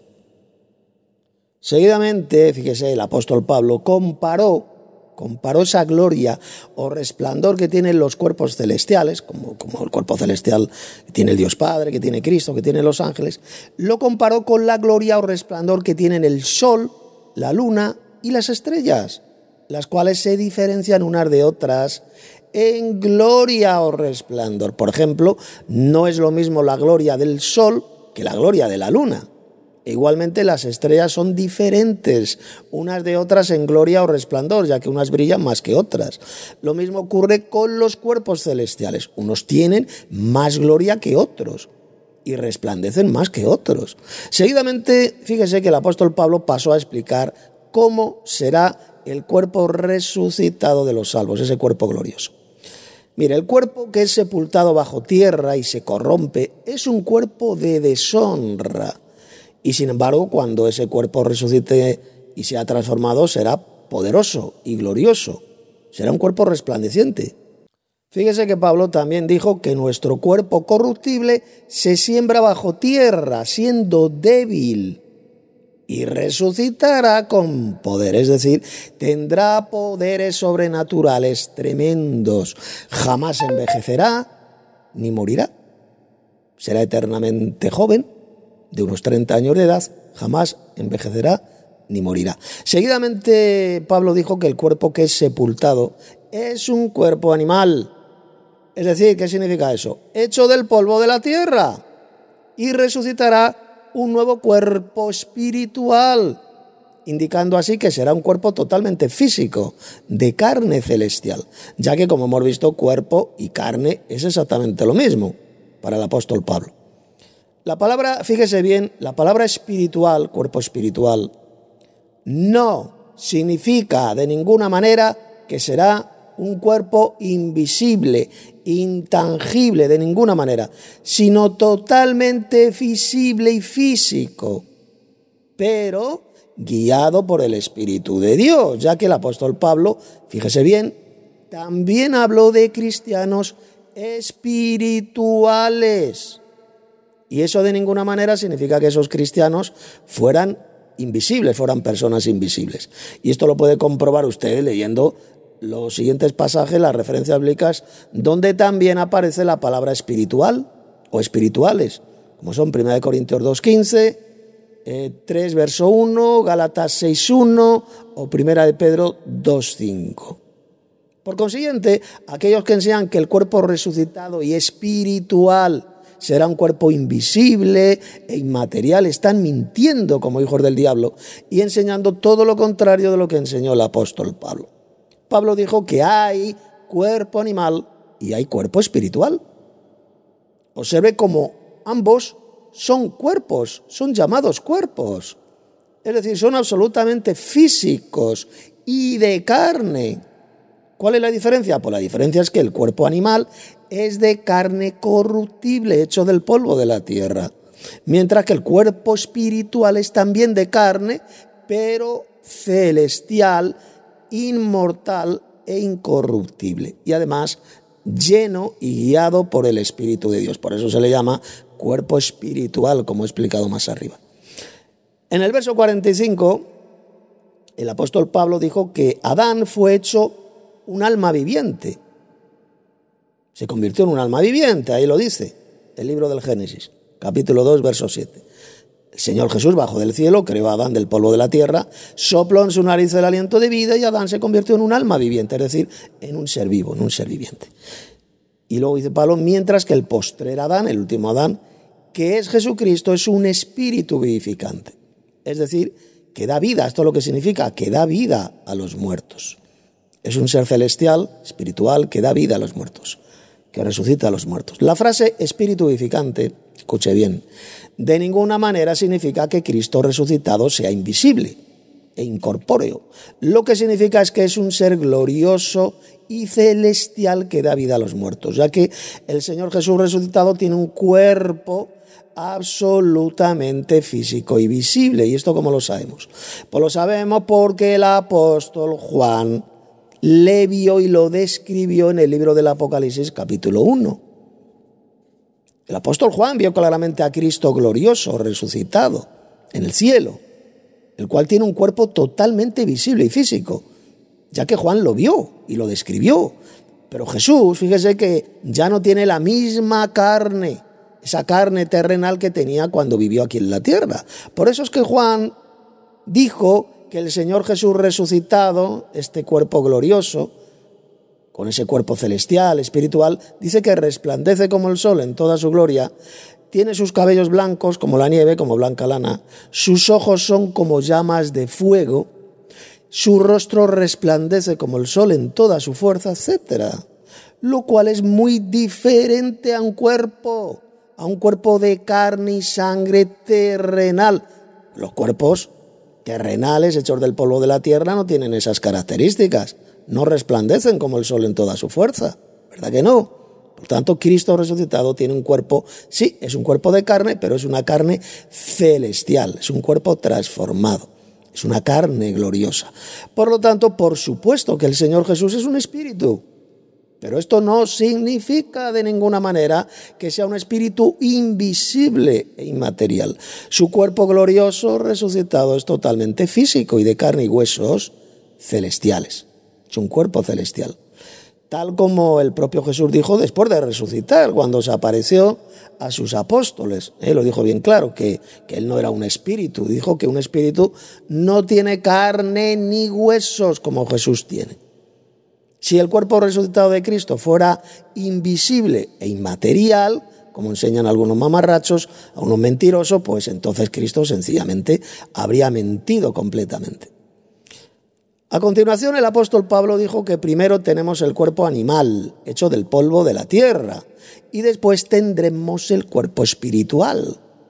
Seguidamente, fíjese, el apóstol Pablo comparó Comparó esa gloria o resplandor que tienen los cuerpos celestiales, como, como el cuerpo celestial que tiene el Dios Padre, que tiene Cristo, que tienen los ángeles, lo comparó con la gloria o resplandor que tienen el sol, la luna y las estrellas, las cuales se diferencian unas de otras en gloria o resplandor. Por ejemplo, no es lo mismo la gloria del sol que la gloria de la luna. Igualmente las estrellas son diferentes unas de otras en gloria o resplandor, ya que unas brillan más que otras. Lo mismo ocurre con los cuerpos celestiales. Unos tienen más gloria que otros y resplandecen más que otros. Seguidamente, fíjese que el apóstol Pablo pasó a explicar cómo será el cuerpo resucitado de los salvos, ese cuerpo glorioso. Mire, el cuerpo que es sepultado bajo tierra y se corrompe es un cuerpo de deshonra. Y sin embargo, cuando ese cuerpo resucite y sea transformado, será poderoso y glorioso. Será un cuerpo resplandeciente. Fíjese que Pablo también dijo que nuestro cuerpo corruptible se siembra bajo tierra, siendo débil, y resucitará con poder. Es decir, tendrá poderes sobrenaturales tremendos. Jamás envejecerá ni morirá. Será eternamente joven, de unos treinta años de edad, jamás envejecerá ni morirá. Seguidamente, Pablo dijo que el cuerpo que es sepultado es un cuerpo animal. Es decir, ¿qué significa eso? Hecho del polvo de la tierra, y resucitará un nuevo cuerpo espiritual, indicando así que será un cuerpo totalmente físico, de carne celestial, ya que, como hemos visto, cuerpo y carne es exactamente lo mismo para el apóstol Pablo. La palabra, fíjese bien, la palabra espiritual, cuerpo espiritual, no significa de ninguna manera que será un cuerpo invisible, intangible, de ninguna manera, sino totalmente visible y físico, pero guiado por el Espíritu de Dios, ya que el apóstol Pablo, fíjese bien, también habló de cristianos espirituales. Y eso de ninguna manera significa que esos cristianos fueran invisibles, fueran personas invisibles. Y esto lo puede comprobar usted leyendo los siguientes pasajes, las referencias bíblicas, donde también aparece la palabra espiritual o espirituales, como son primera de Corintios dos quince, eh, tres verso uno, Gálatas seis uno o primera de Pedro dos cinco. Por consiguiente, aquellos que enseñan que el cuerpo resucitado y espiritual será un cuerpo invisible e inmaterial, están mintiendo como hijos del diablo y enseñando todo lo contrario de lo que enseñó el apóstol Pablo. Pablo dijo que hay cuerpo animal y hay cuerpo espiritual. Observe cómo ambos son cuerpos, son llamados cuerpos. Es decir, son absolutamente físicos y de carne. ¿Cuál es la diferencia? Pues la diferencia es que el cuerpo animal es de carne corruptible, hecho del polvo de la tierra, mientras que el cuerpo espiritual es también de carne, pero celestial, inmortal e incorruptible, y además lleno y guiado por el Espíritu de Dios. Por eso se le llama cuerpo espiritual, como he explicado más arriba. En el verso cuarenta y cinco, el apóstol Pablo dijo que Adán fue hecho un alma viviente. Se convirtió en un alma viviente, ahí lo dice el libro del Génesis, capítulo dos, verso siete. El Señor Jesús bajó del cielo, creó a Adán del polvo de la tierra, sopló en su nariz el aliento de vida y Adán se convirtió en un alma viviente, es decir, en un ser vivo, en un ser viviente. Y luego dice Pablo, mientras que el postrer Adán, el último Adán, que es Jesucristo, es un espíritu vivificante. Es decir, que da vida, esto es lo que significa, que da vida a los muertos. Es un ser celestial, espiritual, que da vida a los muertos, que resucita a los muertos. La frase espíritu vivificante, escuche bien, de ninguna manera significa que Cristo resucitado sea invisible e incorpóreo. Lo que significa es que es un ser glorioso y celestial que da vida a los muertos, ya que el Señor Jesús resucitado tiene un cuerpo absolutamente físico y visible. ¿Y esto cómo lo sabemos? Pues lo sabemos porque el apóstol Juan le vio y lo describió en el libro del Apocalipsis, capítulo uno. El apóstol Juan vio claramente a Cristo glorioso, resucitado, en el cielo, el cual tiene un cuerpo totalmente visible y físico, ya que Juan lo vio y lo describió. Pero Jesús, fíjese que ya no tiene la misma carne, esa carne terrenal que tenía cuando vivió aquí en la tierra. Por eso es que Juan dijo que el Señor Jesús resucitado, este cuerpo glorioso, con ese cuerpo celestial, espiritual, dice que resplandece como el sol en toda su gloria, tiene sus cabellos blancos como la nieve, como blanca lana, sus ojos son como llamas de fuego, su rostro resplandece como el sol en toda su fuerza, etcétera. Lo cual es muy diferente a un cuerpo, a un cuerpo de carne y sangre terrenal. Los cuerpos terrenales hechos del polvo de la tierra no tienen esas características, no resplandecen como el sol en toda su fuerza, ¿verdad que no? Por tanto, Cristo resucitado tiene un cuerpo, sí, es un cuerpo de carne, pero es una carne celestial, es un cuerpo transformado, es una carne gloriosa. Por lo tanto, por supuesto que el Señor Jesús es un espíritu, pero esto no significa de ninguna manera que sea un espíritu invisible e inmaterial. Su cuerpo glorioso resucitado es totalmente físico y de carne y huesos celestiales. Es un cuerpo celestial. Tal como el propio Jesús dijo después de resucitar, cuando se apareció a sus apóstoles. Él lo dijo bien claro, que, que él no era un espíritu. Dijo que un espíritu no tiene carne ni huesos como Jesús tiene. Si el cuerpo resucitado de Cristo fuera invisible e inmaterial, como enseñan algunos mamarrachos, a unos mentirosos, pues entonces Cristo sencillamente habría mentido completamente. A continuación, el apóstol Pablo dijo que primero tenemos el cuerpo animal, hecho del polvo de la tierra, y después tendremos el cuerpo espiritual,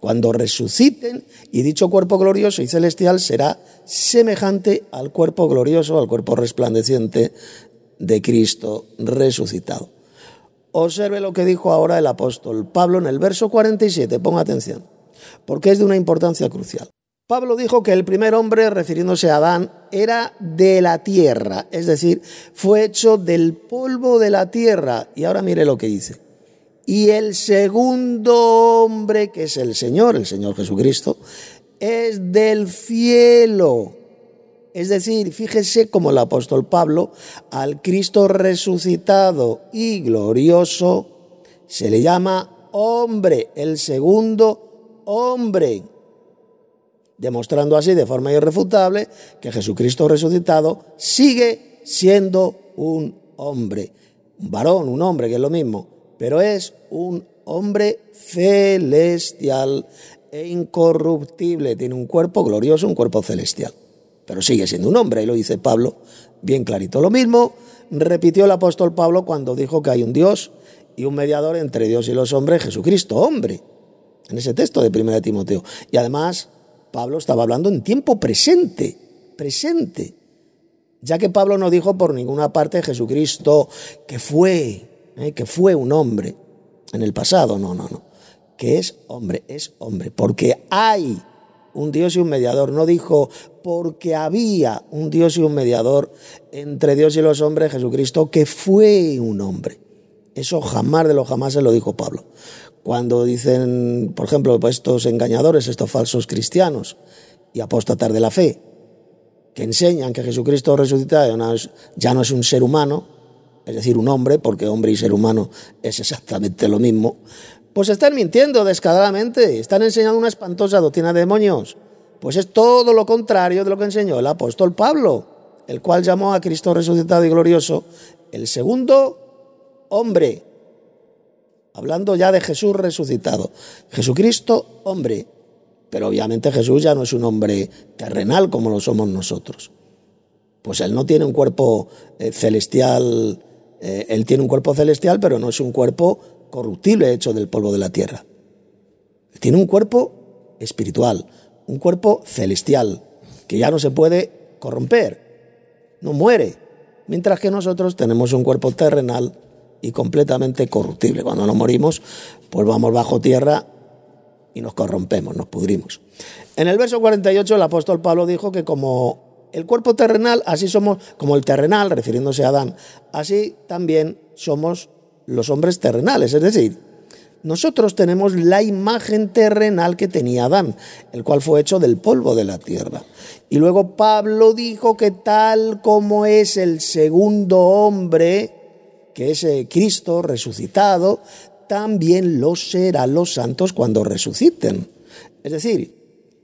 cuando resuciten, y dicho cuerpo glorioso y celestial será semejante al cuerpo glorioso, al cuerpo resplandeciente de Cristo resucitado. Observe lo que dijo ahora el apóstol Pablo en el verso cuarenta y siete, ponga atención, porque es de una importancia crucial. Pablo dijo que el primer hombre, refiriéndose a Adán, era de la tierra, es decir, fue hecho del polvo de la tierra. Y ahora mire lo que dice. Y el segundo hombre, que es el Señor, el Señor Jesucristo, es del cielo. Es decir, fíjese cómo el apóstol Pablo, al Cristo resucitado y glorioso, se le llama hombre, el segundo hombre, demostrando así de forma irrefutable que Jesucristo resucitado sigue siendo un hombre, un varón, un hombre, que es lo mismo, pero es un hombre celestial e incorruptible, tiene un cuerpo glorioso, un cuerpo celestial, pero sigue siendo un hombre, y lo dice Pablo bien clarito. Lo mismo repitió el apóstol Pablo cuando dijo que hay un Dios y un mediador entre Dios y los hombres, Jesucristo, hombre, en ese texto de primera de Timoteo. Y además Pablo estaba hablando en tiempo presente, presente, ya que Pablo no dijo por ninguna parte Jesucristo que fue, eh, que fue un hombre en el pasado, no, no, no, que es hombre, es hombre, porque hay un Dios y un mediador. No dijo porque había un Dios y un mediador entre Dios y los hombres, Jesucristo, que fue un hombre. Eso jamás de los jamás se lo dijo Pablo. Cuando dicen, por ejemplo, estos engañadores, estos falsos cristianos y apóstatas de la fe, que enseñan que Jesucristo resucitado ya no es, ya no es un ser humano, es decir, un hombre, porque hombre y ser humano es exactamente lo mismo, pues están mintiendo descaradamente, están enseñando una espantosa doctrina de demonios. Pues es todo lo contrario de lo que enseñó el apóstol Pablo, el cual llamó a Cristo resucitado y glorioso el segundo hombre, hablando ya de Jesús resucitado. Jesucristo, hombre, pero obviamente Jesús ya no es un hombre terrenal como lo somos nosotros. Pues él no tiene un cuerpo eh, celestial, eh, él tiene un cuerpo celestial, pero no es un cuerpo corruptible hecho del polvo de la tierra. Él tiene un cuerpo espiritual, un cuerpo celestial, que ya no se puede corromper, no muere, mientras que nosotros tenemos un cuerpo terrenal y completamente corruptible. Cuando nos morimos, pues vamos bajo tierra y nos corrompemos, nos pudrimos. En el verso cuarenta y ocho el apóstol Pablo dijo que como el cuerpo terrenal, así somos, como el terrenal, refiriéndose a Adán, así también somos los hombres terrenales, es decir, nosotros tenemos la imagen terrenal que tenía Adán, el cual fue hecho del polvo de la tierra. Y luego Pablo dijo que tal como es el segundo hombre, que es Cristo resucitado, también lo serán los santos cuando resuciten. Es decir,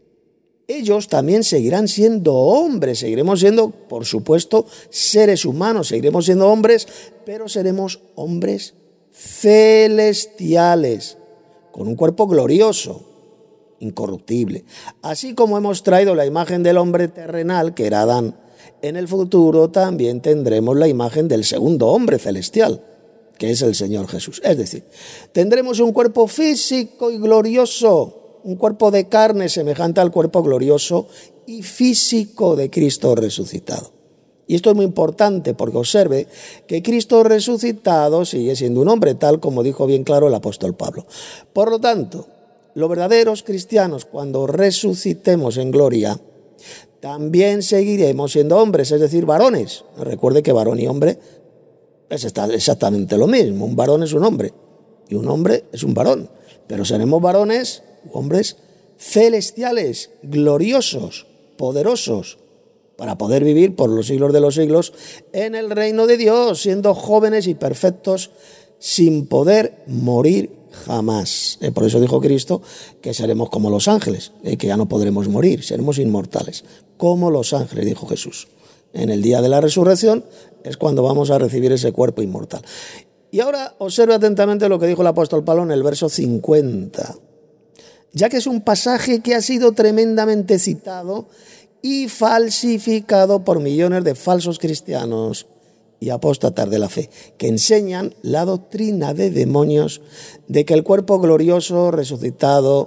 ellos también seguirán siendo hombres, seguiremos siendo, por supuesto, seres humanos, seguiremos siendo hombres, pero seremos hombres celestiales, con un cuerpo glorioso, incorruptible. Así como hemos traído la imagen del hombre terrenal, que era Adán, en el futuro también tendremos la imagen del segundo hombre celestial, que es el Señor Jesús. Es decir, tendremos un cuerpo físico y glorioso, un cuerpo de carne semejante al cuerpo glorioso y físico de Cristo resucitado. Y esto es muy importante porque observe que Cristo resucitado sigue siendo un hombre, tal como dijo bien claro el apóstol Pablo. Por lo tanto, los verdaderos cristianos, cuando resucitemos en gloria, también seguiremos siendo hombres, es decir, varones. Recuerde que varón y hombre es exactamente lo mismo. Un varón es un hombre y un hombre es un varón. Pero seremos varones, hombres celestiales, gloriosos, poderosos, para poder vivir por los siglos de los siglos en el reino de Dios, siendo jóvenes y perfectos, sin poder morir jamás. Eh, por eso dijo Cristo que seremos como los ángeles, eh, que ya no podremos morir, seremos inmortales, como los ángeles, dijo Jesús. En el día de la resurrección es cuando vamos a recibir ese cuerpo inmortal. Y ahora observe atentamente lo que dijo el apóstol Pablo en el verso cincuenta, ya que es un pasaje que ha sido tremendamente citado y falsificado por millones de falsos cristianos y apóstatas de la fe, que enseñan la doctrina de demonios de que el cuerpo glorioso resucitado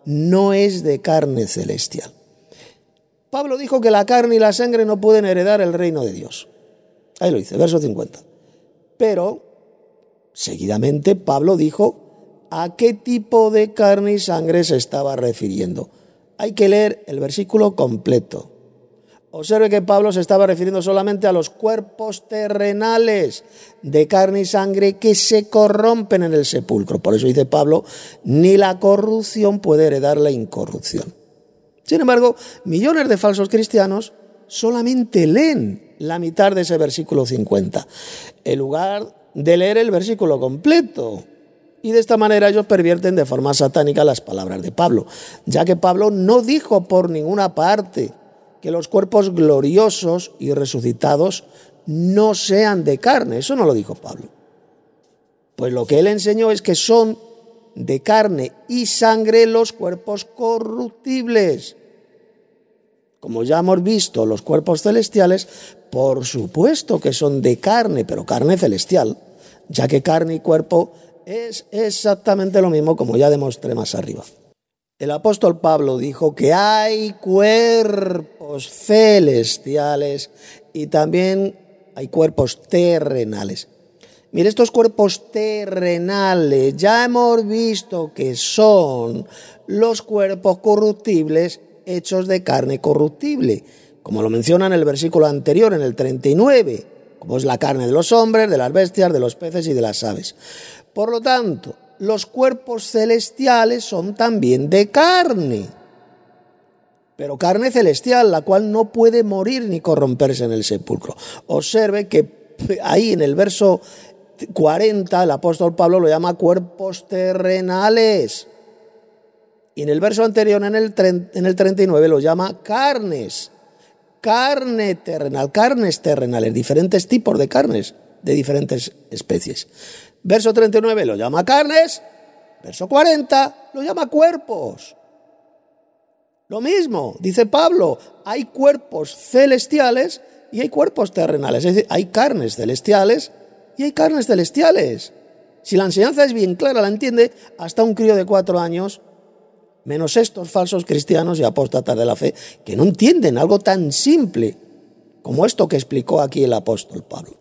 no es de carne celestial. Pablo dijo que la carne y la sangre no pueden heredar el reino de Dios. Ahí lo dice, verso cincuenta. Pero, seguidamente, Pablo dijo a qué tipo de carne y sangre se estaba refiriendo. Hay que leer el versículo completo. Observe que Pablo se estaba refiriendo solamente a los cuerpos terrenales de carne y sangre que se corrompen en el sepulcro. Por eso dice Pablo, ni la corrupción puede heredar la incorrupción. Sin embargo, millones de falsos cristianos solamente leen la mitad de ese versículo cincuenta, en lugar de leer el versículo completo. Y de esta manera ellos pervierten de forma satánica las palabras de Pablo, ya que Pablo no dijo por ninguna parte que los cuerpos gloriosos y resucitados no sean de carne. Eso no lo dijo Pablo. Pues lo que él enseñó es que son de carne y sangre los cuerpos corruptibles. Como ya hemos visto, los cuerpos celestiales, por supuesto que son de carne, pero carne celestial, ya que carne y cuerpo es exactamente lo mismo, como ya demostré más arriba. El apóstol Pablo dijo que hay cuerpos celestiales y también hay cuerpos terrenales. Mire, estos cuerpos terrenales ya hemos visto que son los cuerpos corruptibles hechos de carne corruptible, como lo menciona en el versículo anterior, en el treinta y nueve, como es la carne de los hombres, de las bestias, de los peces y de las aves. Por lo tanto, los cuerpos celestiales son también de carne, pero carne celestial, la cual no puede morir ni corromperse en el sepulcro. Observe que ahí en el verso cuarenta el apóstol Pablo lo llama cuerpos terrenales, y en el verso anterior, en el, en el treinta y nueve, lo llama carnes, carne terrenal, carnes terrenales, diferentes tipos de carnes de diferentes especies. Verso treinta y nueve lo llama carnes, verso cuarenta lo llama cuerpos. Lo mismo, dice Pablo, hay cuerpos celestiales y hay cuerpos terrenales, es decir, hay carnes celestiales y hay carnes celestiales. Si la enseñanza es bien clara, la entiende hasta un crío de cuatro años, menos estos falsos cristianos y apóstatas de la fe, que no entienden algo tan simple como esto que explicó aquí el apóstol Pablo.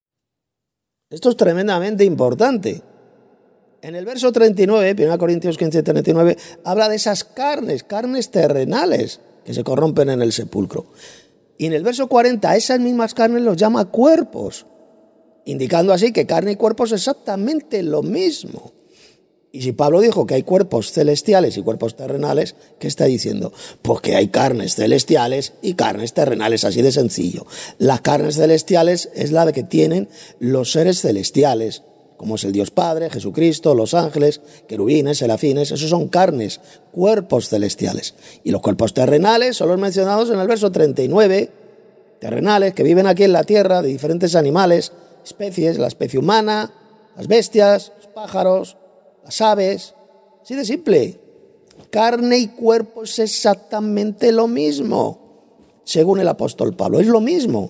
Esto es tremendamente importante. En el verso treinta y nueve, primera Corintios quince, treinta y nueve, habla de esas carnes, carnes terrenales que se corrompen en el sepulcro. Y en el verso cuarenta, esas mismas carnes los llama cuerpos, indicando así que carne y cuerpo es exactamente lo mismo. Y si Pablo dijo que hay cuerpos celestiales y cuerpos terrenales, ¿qué está diciendo? Pues que hay carnes celestiales y carnes terrenales, así de sencillo. Las carnes celestiales es la de que tienen los seres celestiales, como es el Dios Padre, Jesucristo, los ángeles, querubines, serafines, esos son carnes, cuerpos celestiales. Y los cuerpos terrenales son los mencionados en el verso treinta y nueve, terrenales, que viven aquí en la tierra, de diferentes animales, especies, la especie humana, las bestias, los pájaros, las aves, así de simple. Carne y cuerpo es exactamente lo mismo, según el apóstol Pablo, es lo mismo.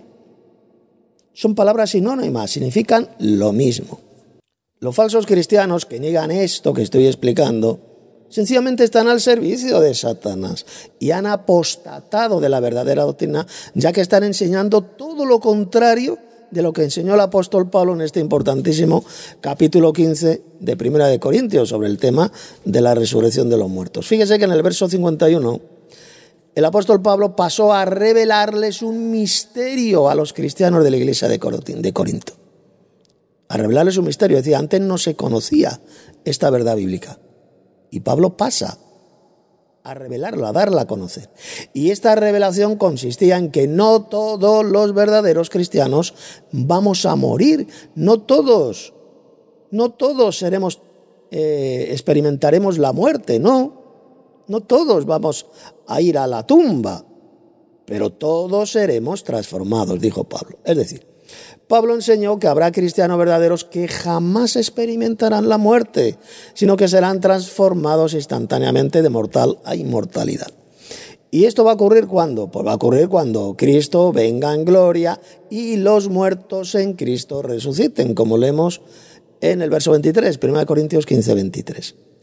Son palabras sinónimas, significan lo mismo. Los falsos cristianos que niegan esto que estoy explicando, sencillamente están al servicio de Satanás y han apostatado de la verdadera doctrina, ya que están enseñando todo lo contrario de lo que enseñó el apóstol Pablo en este importantísimo capítulo quince de Primera de Corintios sobre el tema de la resurrección de los muertos. Fíjese que en el verso cincuenta y uno el apóstol Pablo pasó a revelarles un misterio a los cristianos de la iglesia de Corinto. A revelarles un misterio, decía, antes no se conocía esta verdad bíblica. Y Pablo pasa a revelarla, a darla a conocer. Y esta revelación consistía en que no todos los verdaderos cristianos vamos a morir, no todos, no todos seremos, eh, experimentaremos la muerte, no, no todos vamos a ir a la tumba, pero todos seremos transformados, dijo Pablo. Es decir, Pablo enseñó que habrá cristianos verdaderos que jamás experimentarán la muerte, sino que serán transformados instantáneamente de mortal a inmortalidad. ¿Y esto va a ocurrir cuándo? Pues va a ocurrir cuando Cristo venga en gloria y los muertos en Cristo resuciten, como leemos en el verso veintitrés, primera Corintios quince, veintitrés.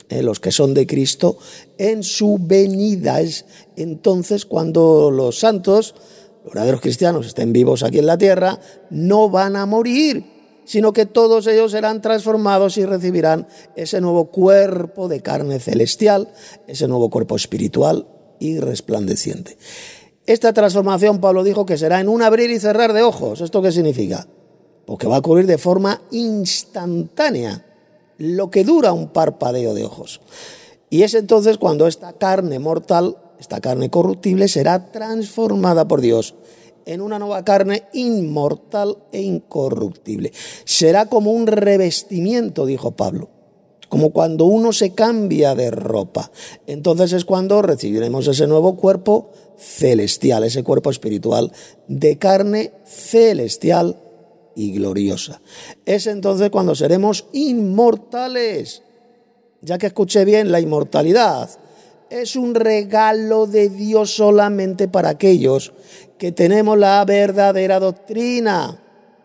eh, los que son de Cristo, en su venida. Es entonces cuando los santos, los verdaderos cristianos, estén vivos aquí en la tierra, no van a morir, sino que todos ellos serán transformados y recibirán ese nuevo cuerpo de carne celestial, ese nuevo cuerpo espiritual y resplandeciente. Esta transformación, Pablo dijo que será en un abrir y cerrar de ojos. ¿Esto qué significa? Porque va a ocurrir de forma instantánea, lo que dura un parpadeo de ojos. Y es entonces cuando esta carne mortal, esta carne corruptible, será transformada por Dios en una nueva carne inmortal e incorruptible. Será como un revestimiento, dijo Pablo, como cuando uno se cambia de ropa. Entonces es cuando recibiremos ese nuevo cuerpo celestial, ese cuerpo espiritual de carne celestial y gloriosa. Es entonces cuando seremos inmortales. Ya que escuché bien, la inmortalidad es un regalo de Dios solamente para aquellos que tenemos la verdadera doctrina.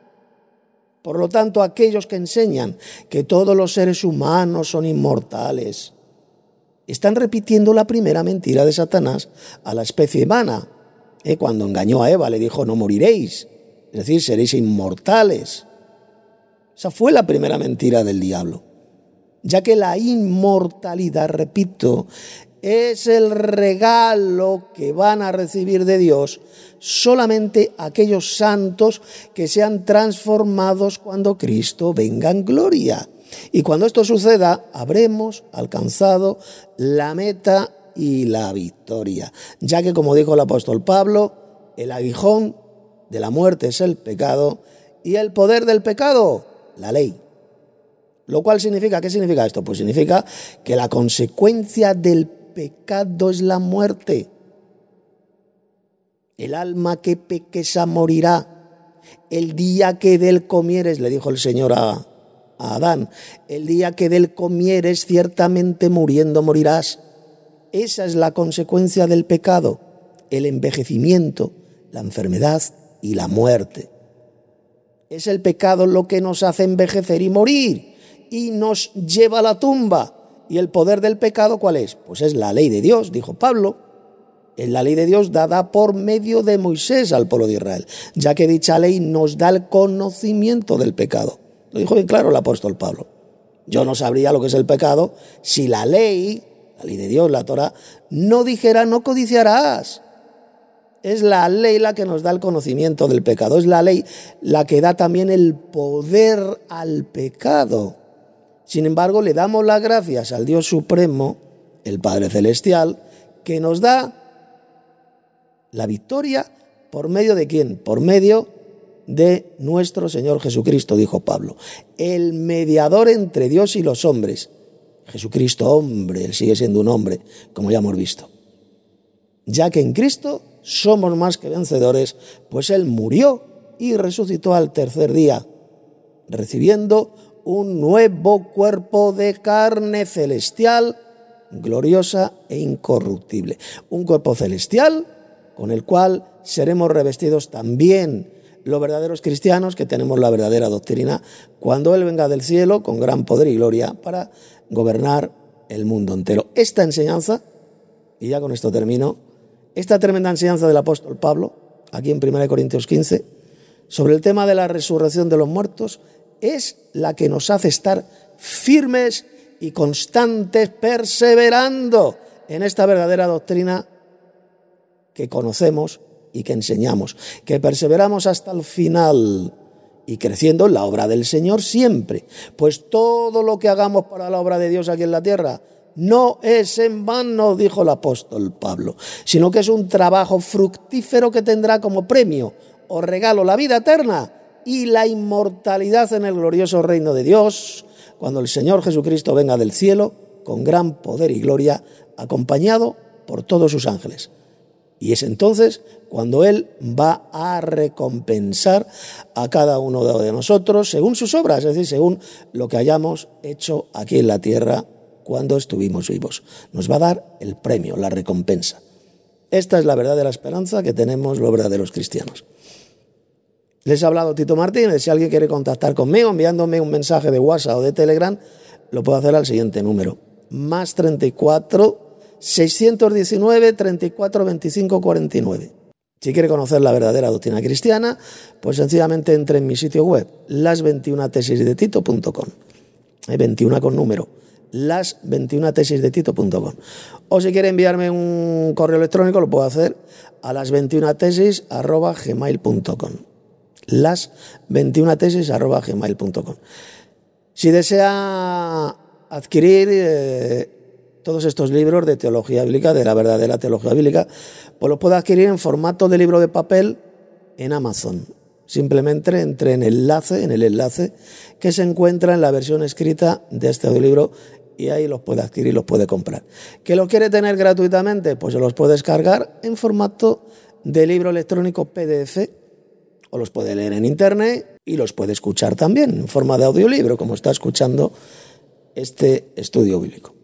Por lo tanto, aquellos que enseñan que todos los seres humanos son inmortales, están repitiendo la primera mentira de Satanás a la especie humana. ¿Eh? Cuando engañó a Eva, le dijo, no moriréis, es decir, seréis inmortales. Esa fue la primera mentira del diablo. Ya que la inmortalidad, repito, es el regalo que van a recibir de Dios solamente aquellos santos que sean transformados cuando Cristo venga en gloria. Y cuando esto suceda, habremos alcanzado la meta y la victoria. Ya que, como dijo el apóstol Pablo, el aguijón de la muerte es el pecado y el poder del pecado, la ley. Lo cual significa, ¿qué significa esto? Pues significa que la consecuencia del pecado es la muerte. El alma que peque esa morirá. El día que de él comieres, le dijo el Señor a, a Adán, el día que de él comieres, ciertamente muriendo morirás. Esa es la consecuencia del pecado, el envejecimiento, la enfermedad y la muerte. Es el pecado lo que nos hace envejecer y morir y nos lleva a la tumba. ¿Y el poder del pecado cuál es? Pues es la ley de Dios, dijo Pablo. Es la ley de Dios dada por medio de Moisés al pueblo de Israel, ya que dicha ley nos da el conocimiento del pecado. Lo dijo bien claro el apóstol Pablo. Yo no sabría lo que es el pecado si la ley, la ley de Dios, la Torá, no dijera no codiciarás. Es la ley la que nos da el conocimiento del pecado. Es la ley la que da también el poder al pecado. Sin embargo, le damos las gracias al Dios Supremo, el Padre Celestial, que nos da la victoria por medio de ¿quién? Por medio de nuestro Señor Jesucristo, dijo Pablo, el mediador entre Dios y los hombres. Jesucristo, hombre, él sigue siendo un hombre, como ya hemos visto. Ya que en Cristo somos más que vencedores, pues él murió y resucitó al tercer día, recibiendo un nuevo cuerpo de carne celestial, gloriosa e incorruptible. Un cuerpo celestial con el cual seremos revestidos también los verdaderos cristianos que tenemos la verdadera doctrina cuando Él venga del cielo con gran poder y gloria para gobernar el mundo entero. Esta enseñanza, y ya con esto termino, esta tremenda enseñanza del apóstol Pablo, aquí en primera de Corintios quince, sobre el tema de la resurrección de los muertos, es la que nos hace estar firmes y constantes, perseverando en esta verdadera doctrina que conocemos y que enseñamos, que perseveramos hasta el final y creciendo en la obra del Señor siempre. Pues todo lo que hagamos para la obra de Dios aquí en la tierra no es en vano, dijo el apóstol Pablo, sino que es un trabajo fructífero que tendrá como premio o regalo la vida eterna y la inmortalidad en el glorioso reino de Dios, cuando el Señor Jesucristo venga del cielo con gran poder y gloria, acompañado por todos sus ángeles. Y es entonces cuando Él va a recompensar a cada uno de nosotros según sus obras, es decir, según lo que hayamos hecho aquí en la tierra cuando estuvimos vivos. Nos va a dar el premio, la recompensa. Esta es la verdadera esperanza que tenemos los verdaderos cristianos. Les ha hablado Tito Martínez. Si alguien quiere contactar conmigo enviándome un mensaje de WhatsApp o de Telegram, lo puede hacer al siguiente número: más treinta y cuatro, seiscientos diecinueve, treinta y cuatro, veinticinco, cuarenta y nueve. Si quiere conocer la verdadera doctrina cristiana, pues sencillamente entre en mi sitio web, las veintiuna tesis de tito punto com. Eh, veintiuno con número, las veintiuna tesis de tito punto com. O si quiere enviarme un correo electrónico, lo puedo hacer a las veintiuna tesis arroba gmail punto com. las veintiuna tesis arroba gmail punto com. Si desea adquirir eh, todos estos libros de teología bíblica, de la verdadera teología bíblica, pues los puede adquirir en formato de libro de papel en Amazon. Simplemente entre en, enlace, en el enlace que se encuentra en la versión escrita de este audiolibro y ahí los puede adquirir, los puede comprar. ¿Que los quiere tener gratuitamente? Pues se los puede descargar en formato de libro electrónico P D F o los puede leer en internet y los puede escuchar también en forma de audiolibro, como está escuchando este estudio bíblico.